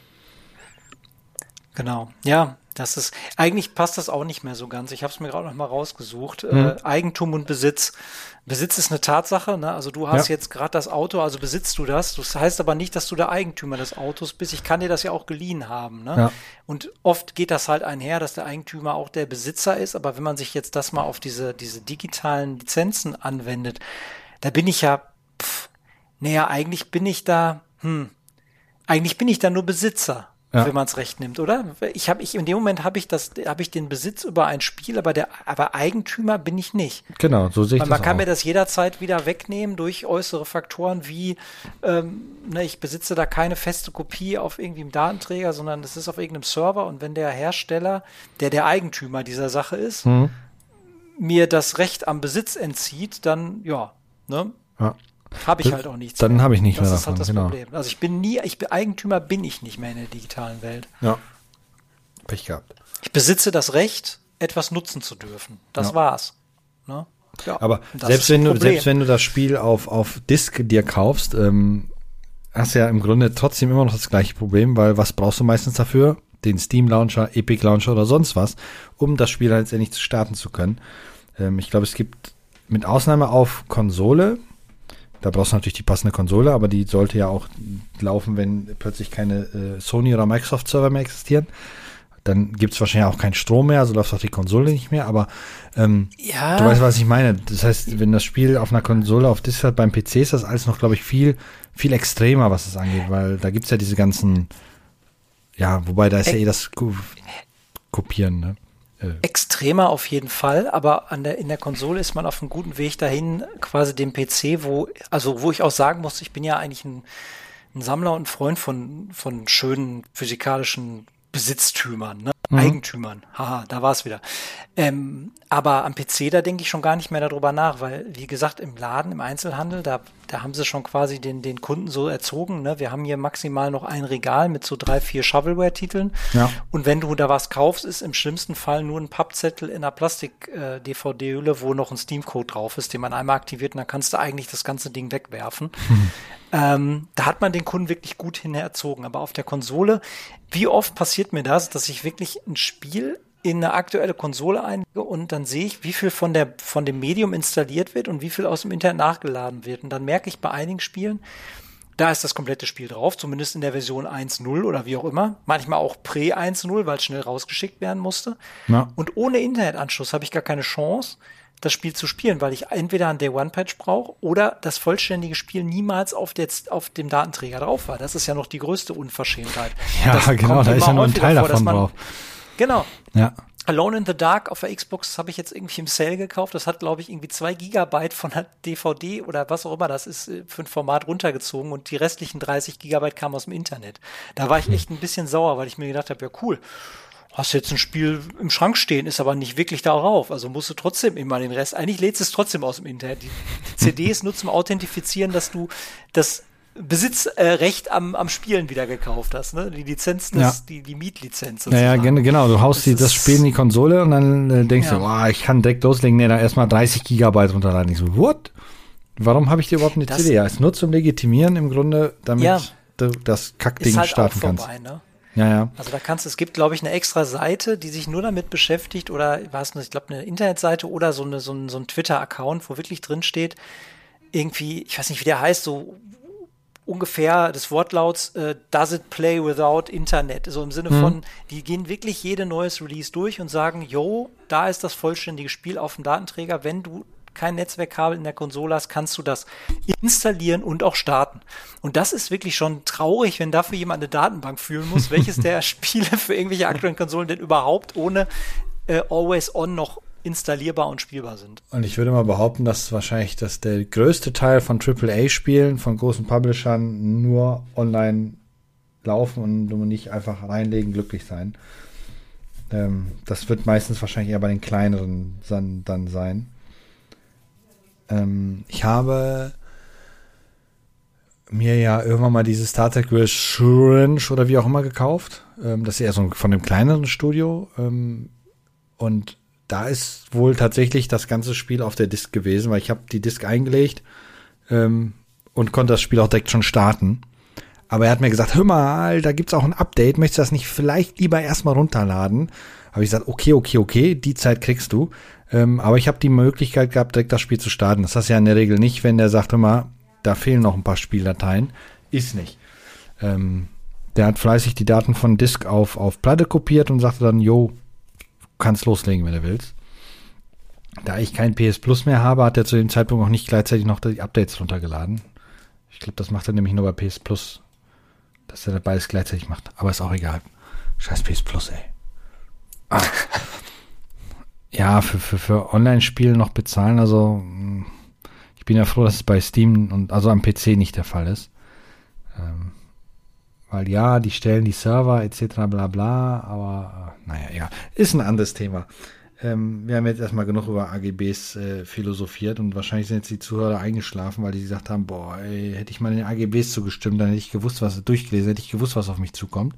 Genau, ja, eigentlich passt das auch nicht mehr so ganz. Ich habe es mir gerade noch mal rausgesucht. Eigentum und Besitz. Besitz ist eine Tatsache, ne? Also du hast jetzt gerade das Auto, also besitzt du das. Das heißt aber nicht, dass du der Eigentümer des Autos bist. Ich kann dir das ja auch geliehen haben, ne? Ja. Und oft geht das halt einher, dass der Eigentümer auch der Besitzer ist. Aber wenn man sich jetzt das mal auf diese digitalen Lizenzen anwendet, da bin ich ja eigentlich bin ich da nur Besitzer, wenn man es recht nimmt, oder? In dem Moment habe ich den Besitz über ein Spiel, aber Eigentümer bin ich nicht. Genau, so sehe ich das auch. Man kann mir das jederzeit wieder wegnehmen durch äußere Faktoren wie, ich besitze da keine feste Kopie auf irgendwie einem Datenträger, sondern das ist auf irgendeinem Server und wenn der Hersteller, der Eigentümer dieser Sache ist, mir das Recht am Besitz entzieht, dann, habe ich halt auch nichts. Dann habe ich nicht mehr davon. Das ist halt das Problem. Also Eigentümer bin ich nicht mehr in der digitalen Welt. Ja. Pech gehabt. Ich besitze das Recht, etwas nutzen zu dürfen. Das war's. Ne? Ja, aber selbst wenn du das Spiel auf Disk dir kaufst, hast du ja im Grunde trotzdem immer noch das gleiche Problem, weil was brauchst du meistens dafür? den Steam Launcher, Epic Launcher oder sonst was, um das Spiel halt letztendlich starten zu können. Ich glaube, es gibt mit Ausnahme auf Konsole, da brauchst du natürlich die passende Konsole, aber die sollte ja auch laufen, wenn plötzlich keine Sony oder Microsoft Server mehr existieren. Dann gibt es wahrscheinlich auch keinen Strom mehr, also läuft auch die Konsole nicht mehr, aber du weißt, was ich meine. Das heißt, wenn das Spiel auf einer Konsole, auf Disc hat, beim PC ist das alles noch, glaube ich, viel, viel extremer, was es angeht, weil da gibt es ja diese ganzen, ja, wobei da ist ja das Kopieren, ne? Extremer auf jeden Fall, aber in der Konsole ist man auf einem guten Weg dahin, quasi dem PC, wo ich auch sagen muss, ich bin ja eigentlich ein Sammler und ein Freund von schönen physikalischen Besitztümern, ne? Eigentümern. Haha, da war es wieder. Aber am PC, da denke ich schon gar nicht mehr darüber nach, weil, wie gesagt, im Laden, im Einzelhandel, da haben sie schon quasi den Kunden so erzogen, ne? Wir haben hier maximal noch ein Regal mit so 3, 4 Shovelware-Titeln. Ja. Und wenn du da was kaufst, ist im schlimmsten Fall nur ein Pappzettel in einer Plastik-DVD-Hülle, wo noch ein Steam-Code drauf ist, den man einmal aktiviert und dann kannst du eigentlich das ganze Ding wegwerfen. Da hat man den Kunden wirklich gut hin erzogen. Aber auf der Konsole, wie oft passiert mir das, dass ich wirklich ein Spiel in eine aktuelle Konsole einlege und dann sehe ich, wie viel von dem Medium installiert wird und wie viel aus dem Internet nachgeladen wird. Und dann merke ich bei einigen Spielen, da ist das komplette Spiel drauf, zumindest in der Version 1.0 oder wie auch immer. Manchmal auch Prä 1.0, weil es schnell rausgeschickt werden musste. Ja. Und ohne Internetanschluss habe ich gar keine Chance, das Spiel zu spielen, weil ich entweder ein Day-One-Patch brauche oder das vollständige Spiel niemals auf dem Datenträger drauf war. Das ist ja noch die größte Unverschämtheit. Ja, genau, da ist ja nur ein Teil davon drauf. Genau. Ja. Alone in the Dark auf der Xbox habe ich jetzt irgendwie im Sale gekauft. Das hat, glaube ich, irgendwie 2 Gigabyte von der DVD oder was auch immer das ist für ein Format runtergezogen und die restlichen 30 Gigabyte kamen aus dem Internet. Da war ich echt ein bisschen sauer, weil ich mir gedacht habe, ja cool, hast jetzt ein Spiel im Schrank stehen, ist aber nicht wirklich darauf. Also musst du trotzdem immer den Rest, eigentlich lädst du es trotzdem aus dem Internet. Die CDs nur zum Authentifizieren, dass du das Besitzrecht am Spielen wieder gekauft hast, ne? Die Lizenz, die Mietlizenz. Ja, genau. Du haust das Spiel in die Konsole und dann denkst du, ich kann direkt loslegen. Nee, da erstmal 30 Gigabyte runterladen. Ich so, what? Warum habe ich dir überhaupt eine CD? Ja, ist nur zum Legitimieren im Grunde, damit du das Kackding halt starten kannst. Vorbei, ne? Ja. Also es gibt, glaube ich, eine extra Seite, die sich nur damit beschäftigt oder ich glaube, eine Internetseite oder so ein Twitter-Account, wo wirklich drin steht, irgendwie, ich weiß nicht, wie der heißt, so ungefähr des Wortlauts, does it play without Internet? So im Sinne von, die gehen wirklich jede neues Release durch und sagen, da ist das vollständige Spiel auf dem Datenträger. Wenn du kein Netzwerkkabel in der Konsole hast, kannst du das installieren und auch starten. Und das ist wirklich schon traurig, wenn dafür jemand eine Datenbank führen muss, welches der Spiele für irgendwelche aktuellen Konsolen denn überhaupt ohne Always On noch installierbar und spielbar sind. Und ich würde mal behaupten, dass wahrscheinlich der größte Teil von AAA-Spielen von großen Publishern nur online laufen und du nicht einfach reinlegen, glücklich sein. Das wird meistens wahrscheinlich eher bei den kleineren dann sein. Ich habe mir ja irgendwann mal dieses Star Trek Resurrence oder wie auch immer gekauft. Das ist eher so von dem kleineren Studio. Und da ist wohl tatsächlich das ganze Spiel auf der Disk gewesen, weil ich habe die Disk eingelegt und konnte das Spiel auch direkt schon starten. Aber er hat mir gesagt, hör mal, da gibt's auch ein Update, möchtest du das nicht vielleicht lieber erstmal runterladen? Habe ich gesagt, okay, die Zeit kriegst du. Aber ich habe die Möglichkeit gehabt, direkt das Spiel zu starten. Das hast du ja in der Regel nicht, wenn der sagt, hör mal, da fehlen noch ein paar Spieldateien. Ist nicht. Der hat fleißig die Daten von Disk auf Platte kopiert und sagte dann, kannst loslegen, wenn du willst. Da ich kein PS Plus mehr habe, hat er zu dem Zeitpunkt auch nicht gleichzeitig noch die Updates runtergeladen. Ich glaube, das macht er nämlich nur bei PS Plus, dass er beides gleichzeitig macht. Aber ist auch egal. Scheiß PS Plus, ey. Ja, für Online-Spiele noch bezahlen, also ich bin ja froh, dass es bei Steam und also am PC nicht der Fall ist. Weil die stellen die Server etc. bla bla, aber naja, egal. Ist ein anderes Thema. Wir haben jetzt erstmal genug über AGBs philosophiert und wahrscheinlich sind jetzt die Zuhörer eingeschlafen, weil die gesagt haben, hätte ich mal den AGBs zugestimmt, dann hätte ich gewusst, hätte ich gewusst, was auf mich zukommt.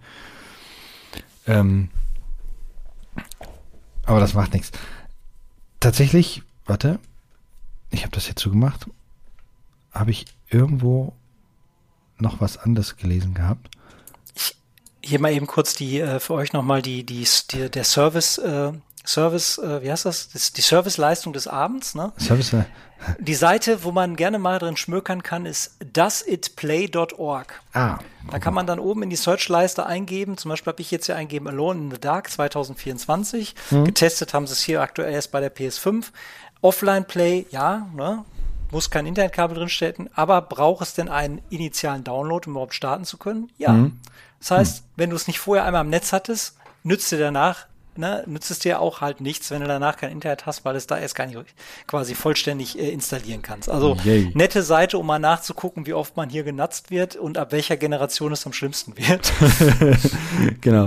Aber das macht nichts. Tatsächlich, warte, ich habe das jetzt zugemacht, habe ich irgendwo noch was anderes gelesen gehabt? Hier mal eben kurz für euch nochmal der Service, wie heißt das? Die Serviceleistung des Abends, ne? Service, Die Seite, wo man gerne mal drin schmökern kann, ist doesitplay.org. Da kann man dann oben in die Searchleiste eingeben, zum Beispiel habe ich jetzt hier eingeben Alone in the Dark 2024. Getestet haben sie es hier aktuell erst bei der PS5. Offline-Play, ja, ne? Muss kein Internetkabel drinstecken, aber braucht es denn einen initialen Download, um überhaupt starten zu können? Ja. Das heißt, wenn du es nicht vorher einmal im Netz hattest, nützt es dir auch halt nichts, wenn du danach kein Internet hast, weil es da erst gar nicht quasi vollständig installieren kannst. Also nette Seite, um mal nachzugucken, wie oft man hier genutzt wird und ab welcher Generation es am schlimmsten wird. Genau.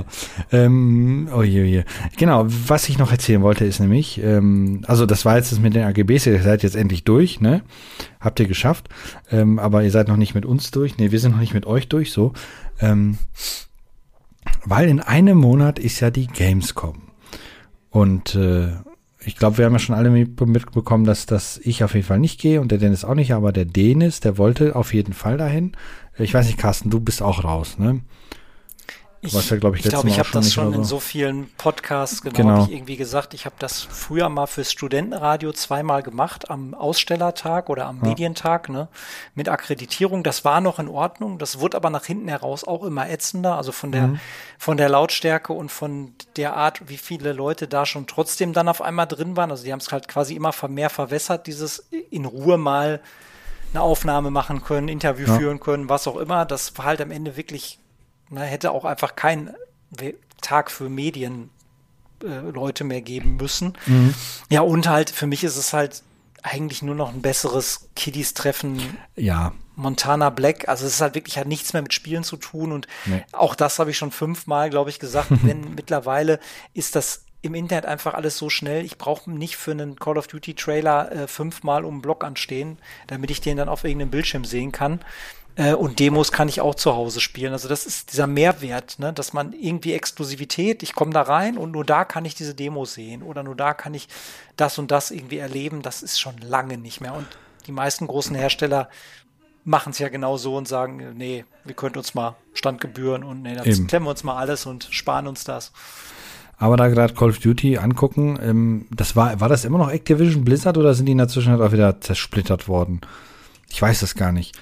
Genau, was ich noch erzählen wollte, ist nämlich, also das war jetzt das mit den AGBs, ihr seid jetzt endlich durch, ne? Habt ihr geschafft, aber ihr seid noch nicht mit uns durch. Ne, wir sind noch nicht mit euch durch, so. Weil in einem Monat ist ja die Gamescom. Und ich glaube, wir haben ja schon alle mitbekommen, dass ich auf jeden Fall nicht gehe und der Dennis auch nicht, aber der Dennis, der wollte auf jeden Fall dahin. Ich weiß nicht, Carsten, du bist auch raus, ne? Ich glaube, ich habe das schon in so vielen Podcasts, habe ich irgendwie gesagt, ich habe das früher mal fürs Studentenradio zweimal gemacht, am Ausstellertag oder am Medientag, ne, mit Akkreditierung. Das war noch in Ordnung, das wurde aber nach hinten heraus auch immer ätzender, also von der Lautstärke und von der Art, wie viele Leute da schon trotzdem dann auf einmal drin waren. Also die haben es halt quasi immer mehr verwässert, dieses in Ruhe mal eine Aufnahme machen können, Interview führen können, was auch immer. Das war halt am Ende wirklich, hätte auch einfach keinen Tag für Medienleute mehr geben müssen. Ja, und halt, für mich ist es halt eigentlich nur noch ein besseres Kiddies-Treffen. Ja. Montana Black, also es ist halt wirklich, hat nichts mehr mit Spielen zu tun und auch das habe ich schon 5-mal, glaube ich, gesagt, wenn mittlerweile ist das im Internet einfach alles so schnell, ich brauche nicht für einen Call of Duty Trailer 5-mal um den Block anstehen, damit ich den dann auf irgendeinem Bildschirm sehen kann. Und Demos kann ich auch zu Hause spielen. Also das ist dieser Mehrwert, ne, dass man irgendwie Exklusivität, ich komme da rein und nur da kann ich diese Demos sehen oder nur da kann ich das und das irgendwie erleben. Das ist schon lange nicht mehr. Und die meisten großen Hersteller machen es ja genau so und sagen, nee, wir können uns mal Standgebühren und nee, dann klemmen wir uns mal alles und sparen uns das. Aber da gerade Call of Duty angucken, das war das immer noch Activision Blizzard oder sind die in der Zwischenzeit auch wieder zersplittert worden? Ich weiß es gar nicht.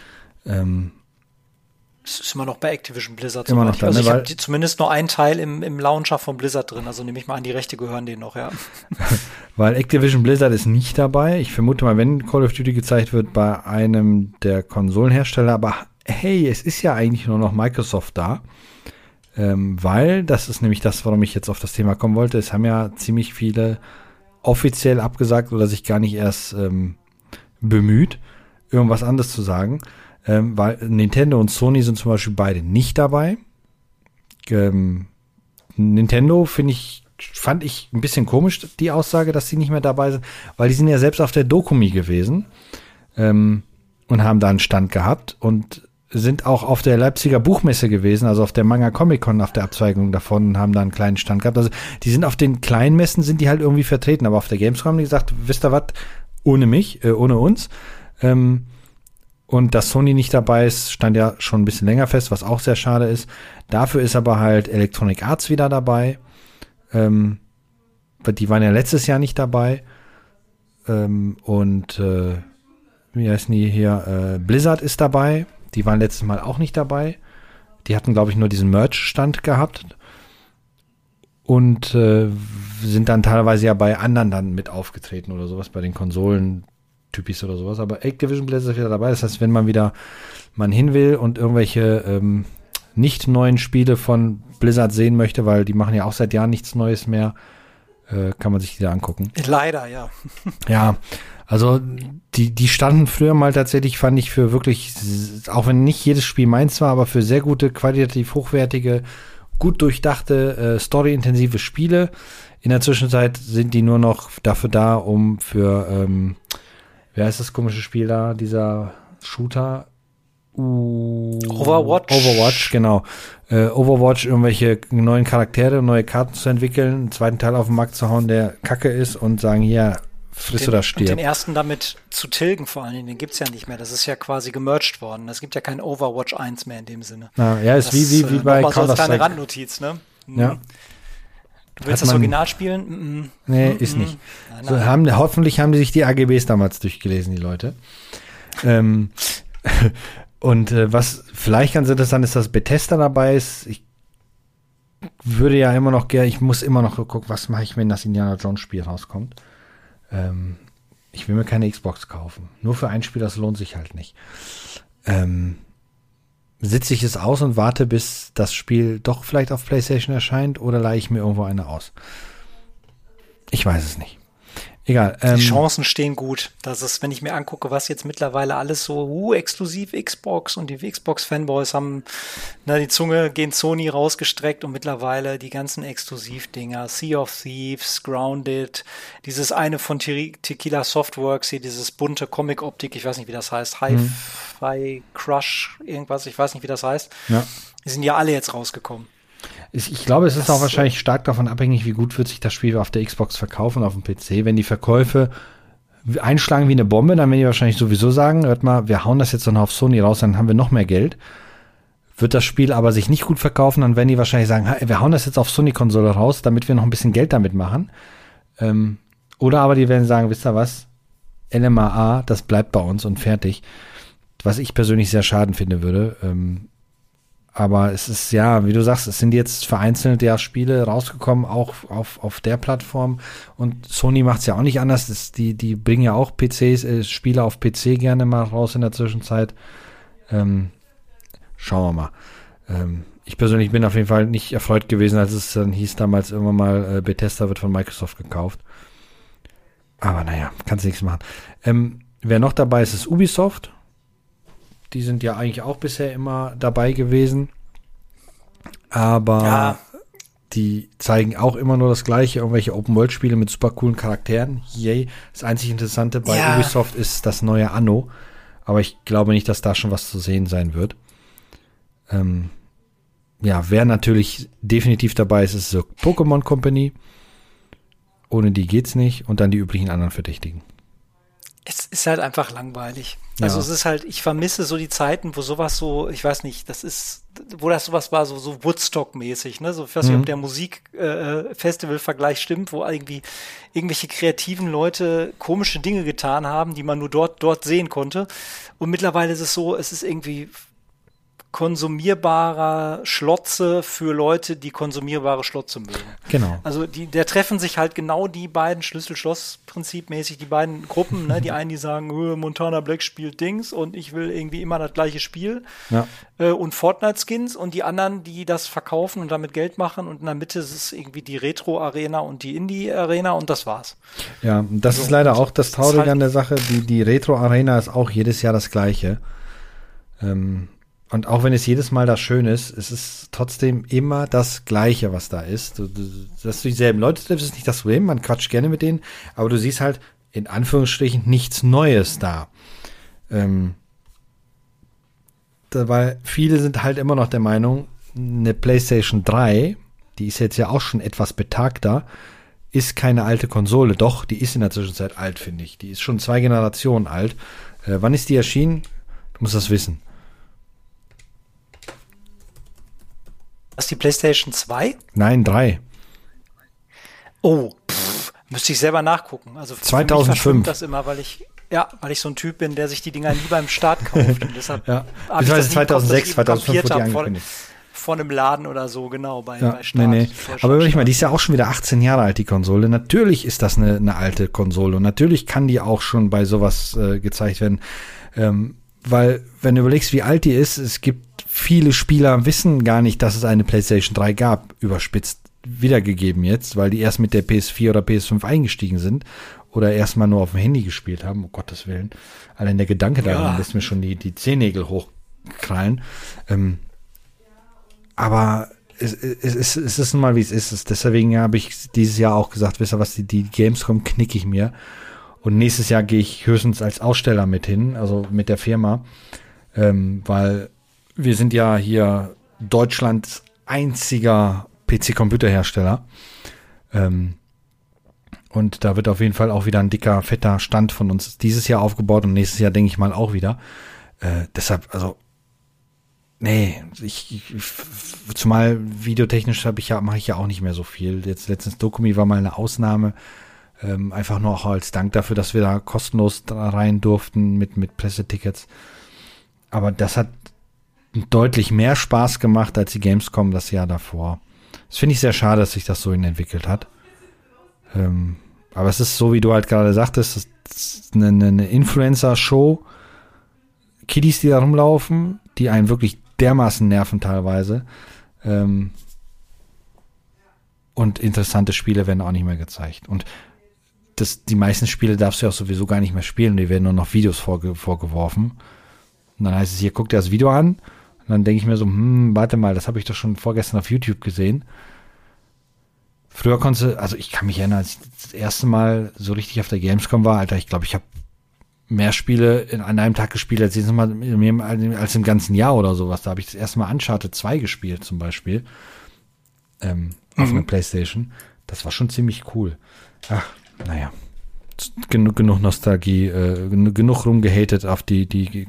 Es ist immer noch bei Activision Blizzard. Immer noch da, also ich habe zumindest nur einen Teil im Launcher von Blizzard drin, also nehme ich mal an, die Rechte gehören denen noch, ja. Weil Activision Blizzard ist nicht dabei. Ich vermute mal, wenn Call of Duty gezeigt wird bei einem der Konsolenhersteller, aber hey, es ist ja eigentlich nur noch Microsoft da. Weil, das ist nämlich das, warum ich jetzt auf das Thema kommen wollte, es haben ja ziemlich viele offiziell abgesagt oder sich gar nicht erst bemüht, irgendwas anderes zu sagen. Weil Nintendo und Sony sind zum Beispiel beide nicht dabei. Nintendo fand ich ein bisschen komisch, die Aussage, dass sie nicht mehr dabei sind, weil die sind ja selbst auf der Dokumi gewesen und haben da einen Stand gehabt und sind auch auf der Leipziger Buchmesse gewesen, also auf der Manga Comic Con, auf der Abzweigung davon, und haben da einen kleinen Stand gehabt. Also die sind auf den kleinen Messen, sind die halt irgendwie vertreten, aber auf der Gamescom haben die gesagt, wisst ihr was, ohne mich, ohne uns. Und dass Sony nicht dabei ist, stand ja schon ein bisschen länger fest, was auch sehr schade ist. Dafür ist aber halt Electronic Arts wieder dabei. Die waren ja letztes Jahr nicht dabei. Wie heißen die hier? Blizzard ist dabei. Die waren letztes Mal auch nicht dabei. Die hatten, glaube ich, nur diesen Merch-Stand gehabt. Und sind dann teilweise ja bei anderen dann mit aufgetreten oder sowas, bei den Konsolen-Typis oder sowas. Aber Activision Blizzard ist wieder dabei. Das heißt, wenn man hin will und irgendwelche nicht neuen Spiele von Blizzard sehen möchte, weil die machen ja auch seit Jahren nichts Neues mehr, kann man sich die da angucken. Leider, ja. Ja, also die standen früher mal tatsächlich, fand ich, für wirklich, auch wenn nicht jedes Spiel meins war, aber für sehr gute, qualitativ hochwertige, gut durchdachte, storyintensive Spiele. In der Zwischenzeit sind die nur noch dafür da, um für, wie heißt das komische Spiel da, dieser Shooter? Overwatch, genau. Overwatch, irgendwelche neuen Charaktere, neue Karten zu entwickeln, einen zweiten Teil auf den Markt zu hauen, der kacke ist und sagen, hier, friss oder stirb. Und den ersten damit zu tilgen vor allen Dingen, den gibt's ja nicht mehr. Das ist ja quasi gemerged worden. Es gibt ja kein Overwatch 1 mehr in dem Sinne. Ja, ist wie bei Counter-Strike. So als kleine Counter-Strike. Randnotiz, ne? Ja. Du willst das Original spielen? Nee, ist nicht. Nein. So, hoffentlich haben die sich die AGBs damals durchgelesen, die Leute. Und was vielleicht ganz interessant ist, dass Bethesda dabei ist. Ich würde ja immer noch gerne, ich muss immer noch gucken, was mache ich, wenn das Indiana Jones Spiel rauskommt. Ich will mir keine Xbox kaufen. Nur für ein Spiel, das lohnt sich halt nicht. Sitze ich es aus und warte, bis das Spiel doch vielleicht auf PlayStation erscheint, oder leihe ich mir irgendwo eine aus? Ich weiß es nicht. Egal. Die Chancen stehen gut. Das ist, wenn ich mir angucke, was jetzt mittlerweile alles so exklusiv Xbox, und die Xbox-Fanboys haben die Zunge gegen Sony rausgestreckt, und mittlerweile die ganzen Exklusivdinger, Sea of Thieves, Grounded, dieses eine von Tequila Softworks hier, dieses bunte Comic-Optik, ich weiß nicht, wie das heißt, Hi-Fi Crush, irgendwas, ich weiß nicht, wie das heißt. Ja. Die sind ja alle jetzt rausgekommen. Ich glaube, es ist auch wahrscheinlich stark davon abhängig, wie gut wird sich das Spiel auf der Xbox verkaufen, auf dem PC. Wenn die Verkäufe einschlagen wie eine Bombe, dann werden die wahrscheinlich sowieso sagen, hört mal, wir hauen das jetzt noch auf Sony raus, dann haben wir noch mehr Geld. Wird das Spiel aber sich nicht gut verkaufen, dann werden die wahrscheinlich sagen, wir hauen das jetzt auf Sony-Konsole raus, damit wir noch ein bisschen Geld damit machen. Oder aber die werden sagen, wisst ihr was, LMAA, das bleibt bei uns und fertig. Was ich persönlich sehr schaden finde würde. Aber es ist, ja, wie du sagst, es sind jetzt vereinzelt ja Spiele rausgekommen, auch auf der Plattform. Und Sony macht es ja auch nicht anders. Die bringen ja auch Spiele auf PC gerne mal raus in der Zwischenzeit. Schauen wir mal. Ich persönlich bin auf jeden Fall nicht erfreut gewesen, als es dann hieß damals irgendwann mal, Bethesda wird von Microsoft gekauft. Aber naja, kannst nichts machen. Wer noch dabei ist, ist Ubisoft. Die sind ja eigentlich auch bisher immer dabei gewesen. Aber die zeigen auch immer nur das Gleiche, irgendwelche Open-World-Spiele mit super coolen Charakteren. Yay. Das einzig Interessante bei Ubisoft ist das neue Anno. Aber ich glaube nicht, dass da schon was zu sehen sein wird. Wer natürlich definitiv dabei ist, ist die Pokémon Company. Ohne die geht's nicht. Und dann die üblichen anderen Verdächtigen. Es ist halt einfach langweilig. Also es ist halt, ich vermisse so die Zeiten, wo sowas so, ich weiß nicht, wo das sowas war, so Woodstock-mäßig, ne? So, ich weiß nicht, ob der Musik-Festival-Vergleich stimmt, wo irgendwie irgendwelche kreativen Leute komische Dinge getan haben, die man nur dort sehen konnte. Und mittlerweile ist es so, es ist irgendwie konsumierbarer Schlotze für Leute, die konsumierbare Schlotze mögen. Genau. Also der treffen sich halt genau die beiden Schlüssel-Schloss-Prinzip mäßig, die beiden Gruppen, ne? Die einen, die sagen, Montana Black spielt Dings und ich will irgendwie immer das gleiche Spiel und Fortnite-Skins, und die anderen, die das verkaufen und damit Geld machen, und in der Mitte ist es irgendwie die Retro-Arena und die Indie-Arena, und das war's. Ja, das ist leider auch das Traurige an der Sache. Die Retro-Arena ist auch jedes Jahr das Gleiche. Und auch wenn es jedes Mal das schön ist, es ist trotzdem immer das Gleiche, was da ist. Dass du dieselben Leute triffst, ist nicht das Problem, man quatscht gerne mit denen, aber du siehst halt in Anführungsstrichen nichts Neues da. Weil viele sind halt immer noch der Meinung, eine PlayStation 3, die ist jetzt ja auch schon etwas betagter, ist keine alte Konsole. Doch, die ist in der Zwischenzeit alt, finde ich. Die ist schon 2 Generationen alt. Wann ist die erschienen? Du musst das wissen. Was, die PlayStation 2? Nein, 3. Oh, müsste ich selber nachgucken. Also 2005. Das immer, weil ich so ein Typ bin, der sich die Dinger nie beim Start kauft. Und deshalb habe ich das 2006, 2005 wurde die angekündigt. Vor einem Laden oder so, genau, bei Start. Nee. Aber wirklich mal, die ist ja auch schon wieder 18 Jahre alt, die Konsole. Natürlich ist das eine alte Konsole und natürlich kann die auch schon bei sowas gezeigt werden. Weil, wenn du überlegst, wie alt die ist, es gibt viele Spieler wissen gar nicht, dass es eine PlayStation 3 gab, überspitzt wiedergegeben jetzt, weil die erst mit der PS4 oder PS5 eingestiegen sind oder erst mal nur auf dem Handy gespielt haben, um Gottes Willen. Allein der Gedanke daran lässt mir schon die Zehennägel hochkrallen. Aber es ist nun mal, wie es ist. Deswegen habe ich dieses Jahr auch gesagt, wisst ihr was, die Gamescom knicke ich mir. Und nächstes Jahr gehe ich höchstens als Aussteller mit hin, also mit der Firma, weil wir sind ja hier Deutschlands einziger PC-Computerhersteller. Und da wird auf jeden Fall auch wieder ein dicker, fetter Stand von uns dieses Jahr aufgebaut und nächstes Jahr, denke ich mal, auch wieder. Deshalb, also, nee, zumal videotechnisch mache ich ja auch nicht mehr so viel. Jetzt letztens Dokumi war mal eine Ausnahme, einfach nur auch als Dank dafür, dass wir da kostenlos rein durften mit Pressetickets. Aber das hat deutlich mehr Spaß gemacht als die Gamescom das Jahr davor. Das finde ich sehr schade, dass sich das so entwickelt hat. Aber es ist so, wie du halt gerade sagtest, es ist eine Influencer-Show, Kiddies, die da rumlaufen, die einen wirklich dermaßen nerven teilweise. Und interessante Spiele werden auch nicht mehr gezeigt. Und die meisten Spiele darfst du ja auch sowieso gar nicht mehr spielen, die werden nur noch Videos vorgeworfen. Und dann heißt es hier, guck dir das Video an. Und dann denke ich mir so, warte mal, das habe ich doch schon vorgestern auf YouTube gesehen. Früher also ich kann mich erinnern, als ich das erste Mal so richtig auf der Gamescom war, Alter, ich glaube, ich habe mehr Spiele an einem Tag gespielt als jedes Mal als im ganzen Jahr oder sowas. Da habe ich das erste Mal Uncharted 2 gespielt zum Beispiel. Auf einer Playstation. Das war schon ziemlich cool. Ach, naja. Genug Nostalgie, genug rumgehatet auf die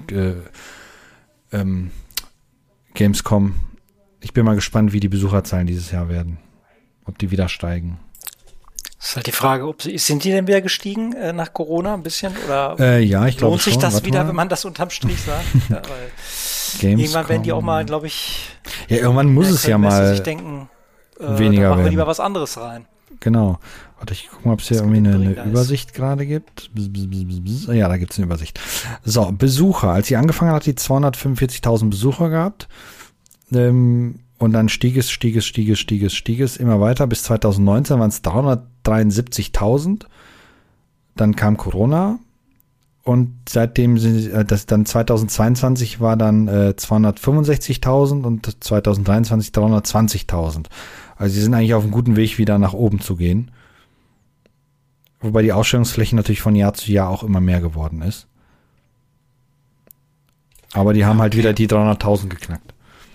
Gamescom. Ich bin mal gespannt, wie die Besucherzahlen dieses Jahr werden. Ob die wieder steigen. Das ist halt die Frage, sind die denn wieder gestiegen nach Corona ein bisschen? Oder ja, ich glaube lohnt sich schon. das wieder, wenn man das unterm Strich sagt? Ja, weil irgendwann werden die auch mal, glaube ich, ja, irgendwann muss es ja mal sich denken, weniger da machen wir werden. lieber was anderes rein. Genau. Warte, ich gucke mal, ob es hier irgendwie eine Übersicht gerade gibt. Ja, da gibt es eine Übersicht. So, Besucher. Als sie angefangen hat, die 245.000 Besucher gehabt. Und dann stieg es immer weiter. Bis 2019 waren es 373.000. Dann kam Corona. Und seitdem dann 2022 war dann 265.000 und 2023 320.000. Also sie sind eigentlich auf einem guten Weg, wieder nach oben zu gehen. Wobei die Ausstellungsfläche natürlich von Jahr zu Jahr auch immer mehr geworden ist. Aber die haben halt wieder die 300.000 geknackt.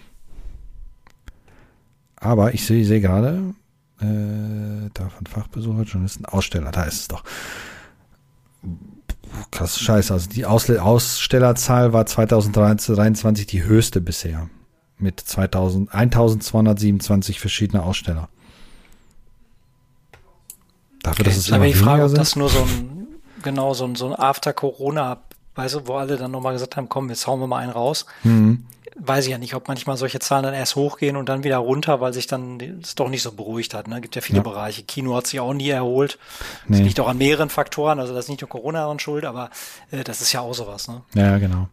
Aber ich sehe gerade, davon Fachbesucher, Journalisten, Aussteller, da ist es doch. Krass, scheiße. Also die Ausstellerzahl war 2023 die höchste bisher. Mit 1227 verschiedene Aussteller. Dafür, dass es immer die Frage, ob sind. das nur so ein After-Corona, weißt du, wo alle dann nochmal gesagt haben, komm, jetzt hauen wir mal einen raus. Weiß ich ja nicht, ob manchmal solche Zahlen dann erst hochgehen und dann wieder runter, weil sich dann es doch nicht so beruhigt hat. Ne? Gibt ja viele Bereiche. Kino hat sich auch nie erholt. Das liegt auch an mehreren Faktoren. Also das ist nicht nur Corona daran schuld, aber das ist ja auch sowas. Ne? Ja, genau.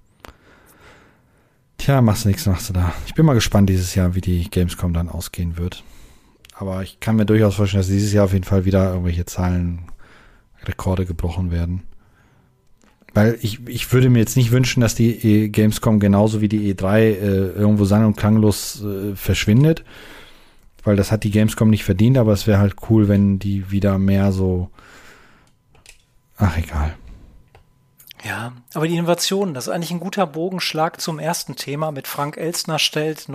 Tja, machst du da. Ich bin mal gespannt dieses Jahr, wie die Gamescom dann ausgehen wird. Aber ich kann mir durchaus vorstellen, dass dieses Jahr auf jeden Fall wieder irgendwelche Rekorde gebrochen werden. Weil ich würde mir jetzt nicht wünschen, dass die Gamescom genauso wie die E3 irgendwo sang- und klanglos verschwindet. Weil das hat die Gamescom nicht verdient, aber es wäre halt cool, wenn die wieder mehr so... Ach, egal. Ja, aber die Innovation, das ist eigentlich ein guter Bogenschlag zum ersten Thema. Mit Frank Elstner stellt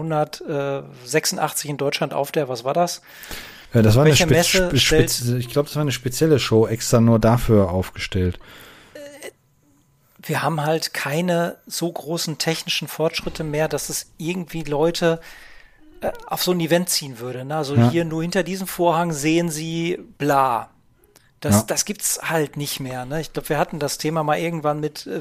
1986 in Deutschland auf was war das? Das war ich glaube, das war eine spezielle Show, extra nur dafür aufgestellt. Wir haben halt keine so großen technischen Fortschritte mehr, dass es irgendwie Leute auf so ein Event ziehen würde. Ne? Also hier nur hinter diesem Vorhang sehen sie bla. Das gibt's halt nicht mehr. Ne? Ich glaube, wir hatten das Thema mal irgendwann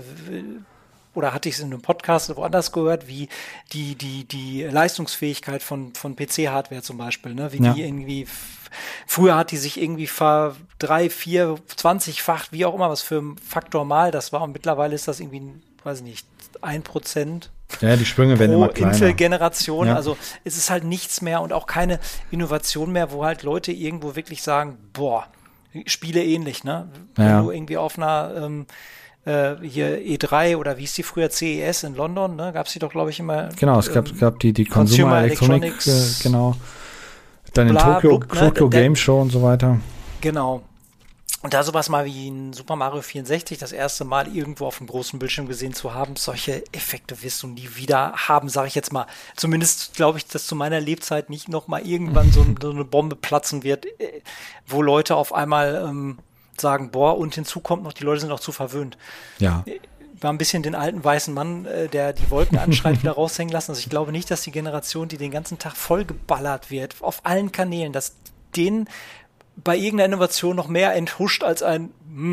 oder hatte ich es in einem Podcast woanders gehört, wie die Leistungsfähigkeit von PC-Hardware zum Beispiel, ne? Wie die irgendwie, früher hat die sich irgendwie 3, 4, 20-fach, wie auch immer, was für ein Faktor mal das war, und mittlerweile ist das irgendwie, weiß ich nicht, 1%. Ja, die Sprünge werden immer kleiner. Intel-Generation, also es ist halt nichts mehr und auch keine Innovation mehr, wo halt Leute irgendwo wirklich sagen, boah, Spiele ähnlich, ne? Wenn du irgendwie auf einer hier E3 oder wie hieß die früher, CES in London, ne? Gab es die doch, glaube ich, immer. Genau, es gab die Consumer Electronics, genau. Dann in Tokyo Game Show und so weiter. Genau. Und da sowas mal wie ein Super Mario 64 das erste Mal irgendwo auf dem großen Bildschirm gesehen zu haben, solche Effekte wirst du nie wieder haben, sage ich jetzt mal. Zumindest glaube ich, dass zu meiner Lebzeit nicht noch mal irgendwann so eine Bombe platzen wird, wo Leute auf einmal sagen, boah, und hinzu kommt noch, die Leute sind auch zu verwöhnt. Ja. War ein bisschen den alten weißen Mann, der die Wolken anschreit, wieder raushängen lassen. Also ich glaube nicht, dass die Generation, die den ganzen Tag vollgeballert wird, auf allen Kanälen, dass denen bei irgendeiner Innovation noch mehr enthuscht als ein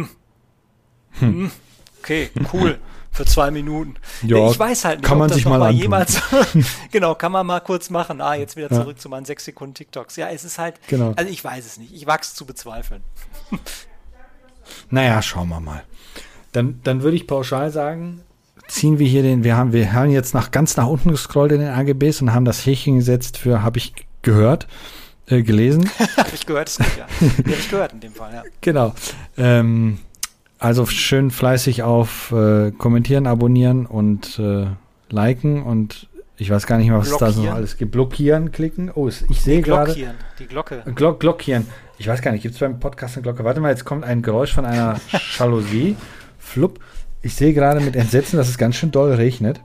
okay, cool, für 2 Minuten. Ja, ich weiß halt nicht, kann man ob das sich noch mal antun. jemals genau, kann man mal kurz machen. Jetzt wieder zurück zu meinen 6 Sekunden TikToks. Ja, es ist halt, Genau. also ich weiß es nicht. Ich wag's zu bezweifeln. Naja, schauen wir mal. Dann würde ich pauschal sagen, ziehen wir hier wir haben jetzt ganz nach unten gescrollt in den AGBs und haben das Häkchen gesetzt für, habe ich gehört, gelesen. Habe ich gehört, ist gut, ja. Die habe ich gehört in dem Fall, ja. Genau. Also schön fleißig auf kommentieren, abonnieren und liken und ich weiß gar nicht mehr, was es da so noch alles gibt. Blockieren, klicken. Oh, ich sehe gerade. Die Glocke. Glockieren. Ich weiß gar nicht, gibt es beim Podcast eine Glocke? Warte mal, jetzt kommt ein Geräusch von einer Jalousie. Flupp. Ich sehe gerade mit Entsetzen, dass es ganz schön doll regnet.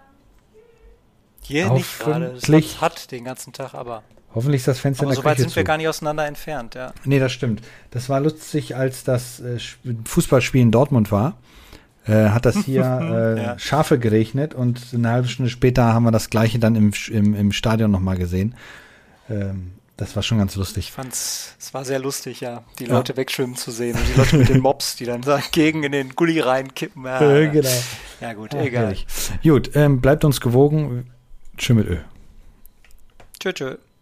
Hier nicht gerade. Es hat den ganzen Tag, aber hoffentlich ist das Fenster in der so weit Küche sind wir gar nicht auseinander entfernt, ja. Nee, das stimmt. Das war lustig, als das Fußballspiel in Dortmund war. Hat das hier Schafe geregnet und eine halbe Stunde später haben wir das Gleiche dann im Stadion nochmal gesehen. Das war schon ganz lustig. Ich fand's, es war sehr lustig, ja, die Leute wegschwimmen zu sehen und die Leute mit den Mops, die dann dagegen in den Gully reinkippen. Genau. Ja gut, egal. Gut, bleibt uns gewogen. Tschö mit Ö. Tschö, tschö.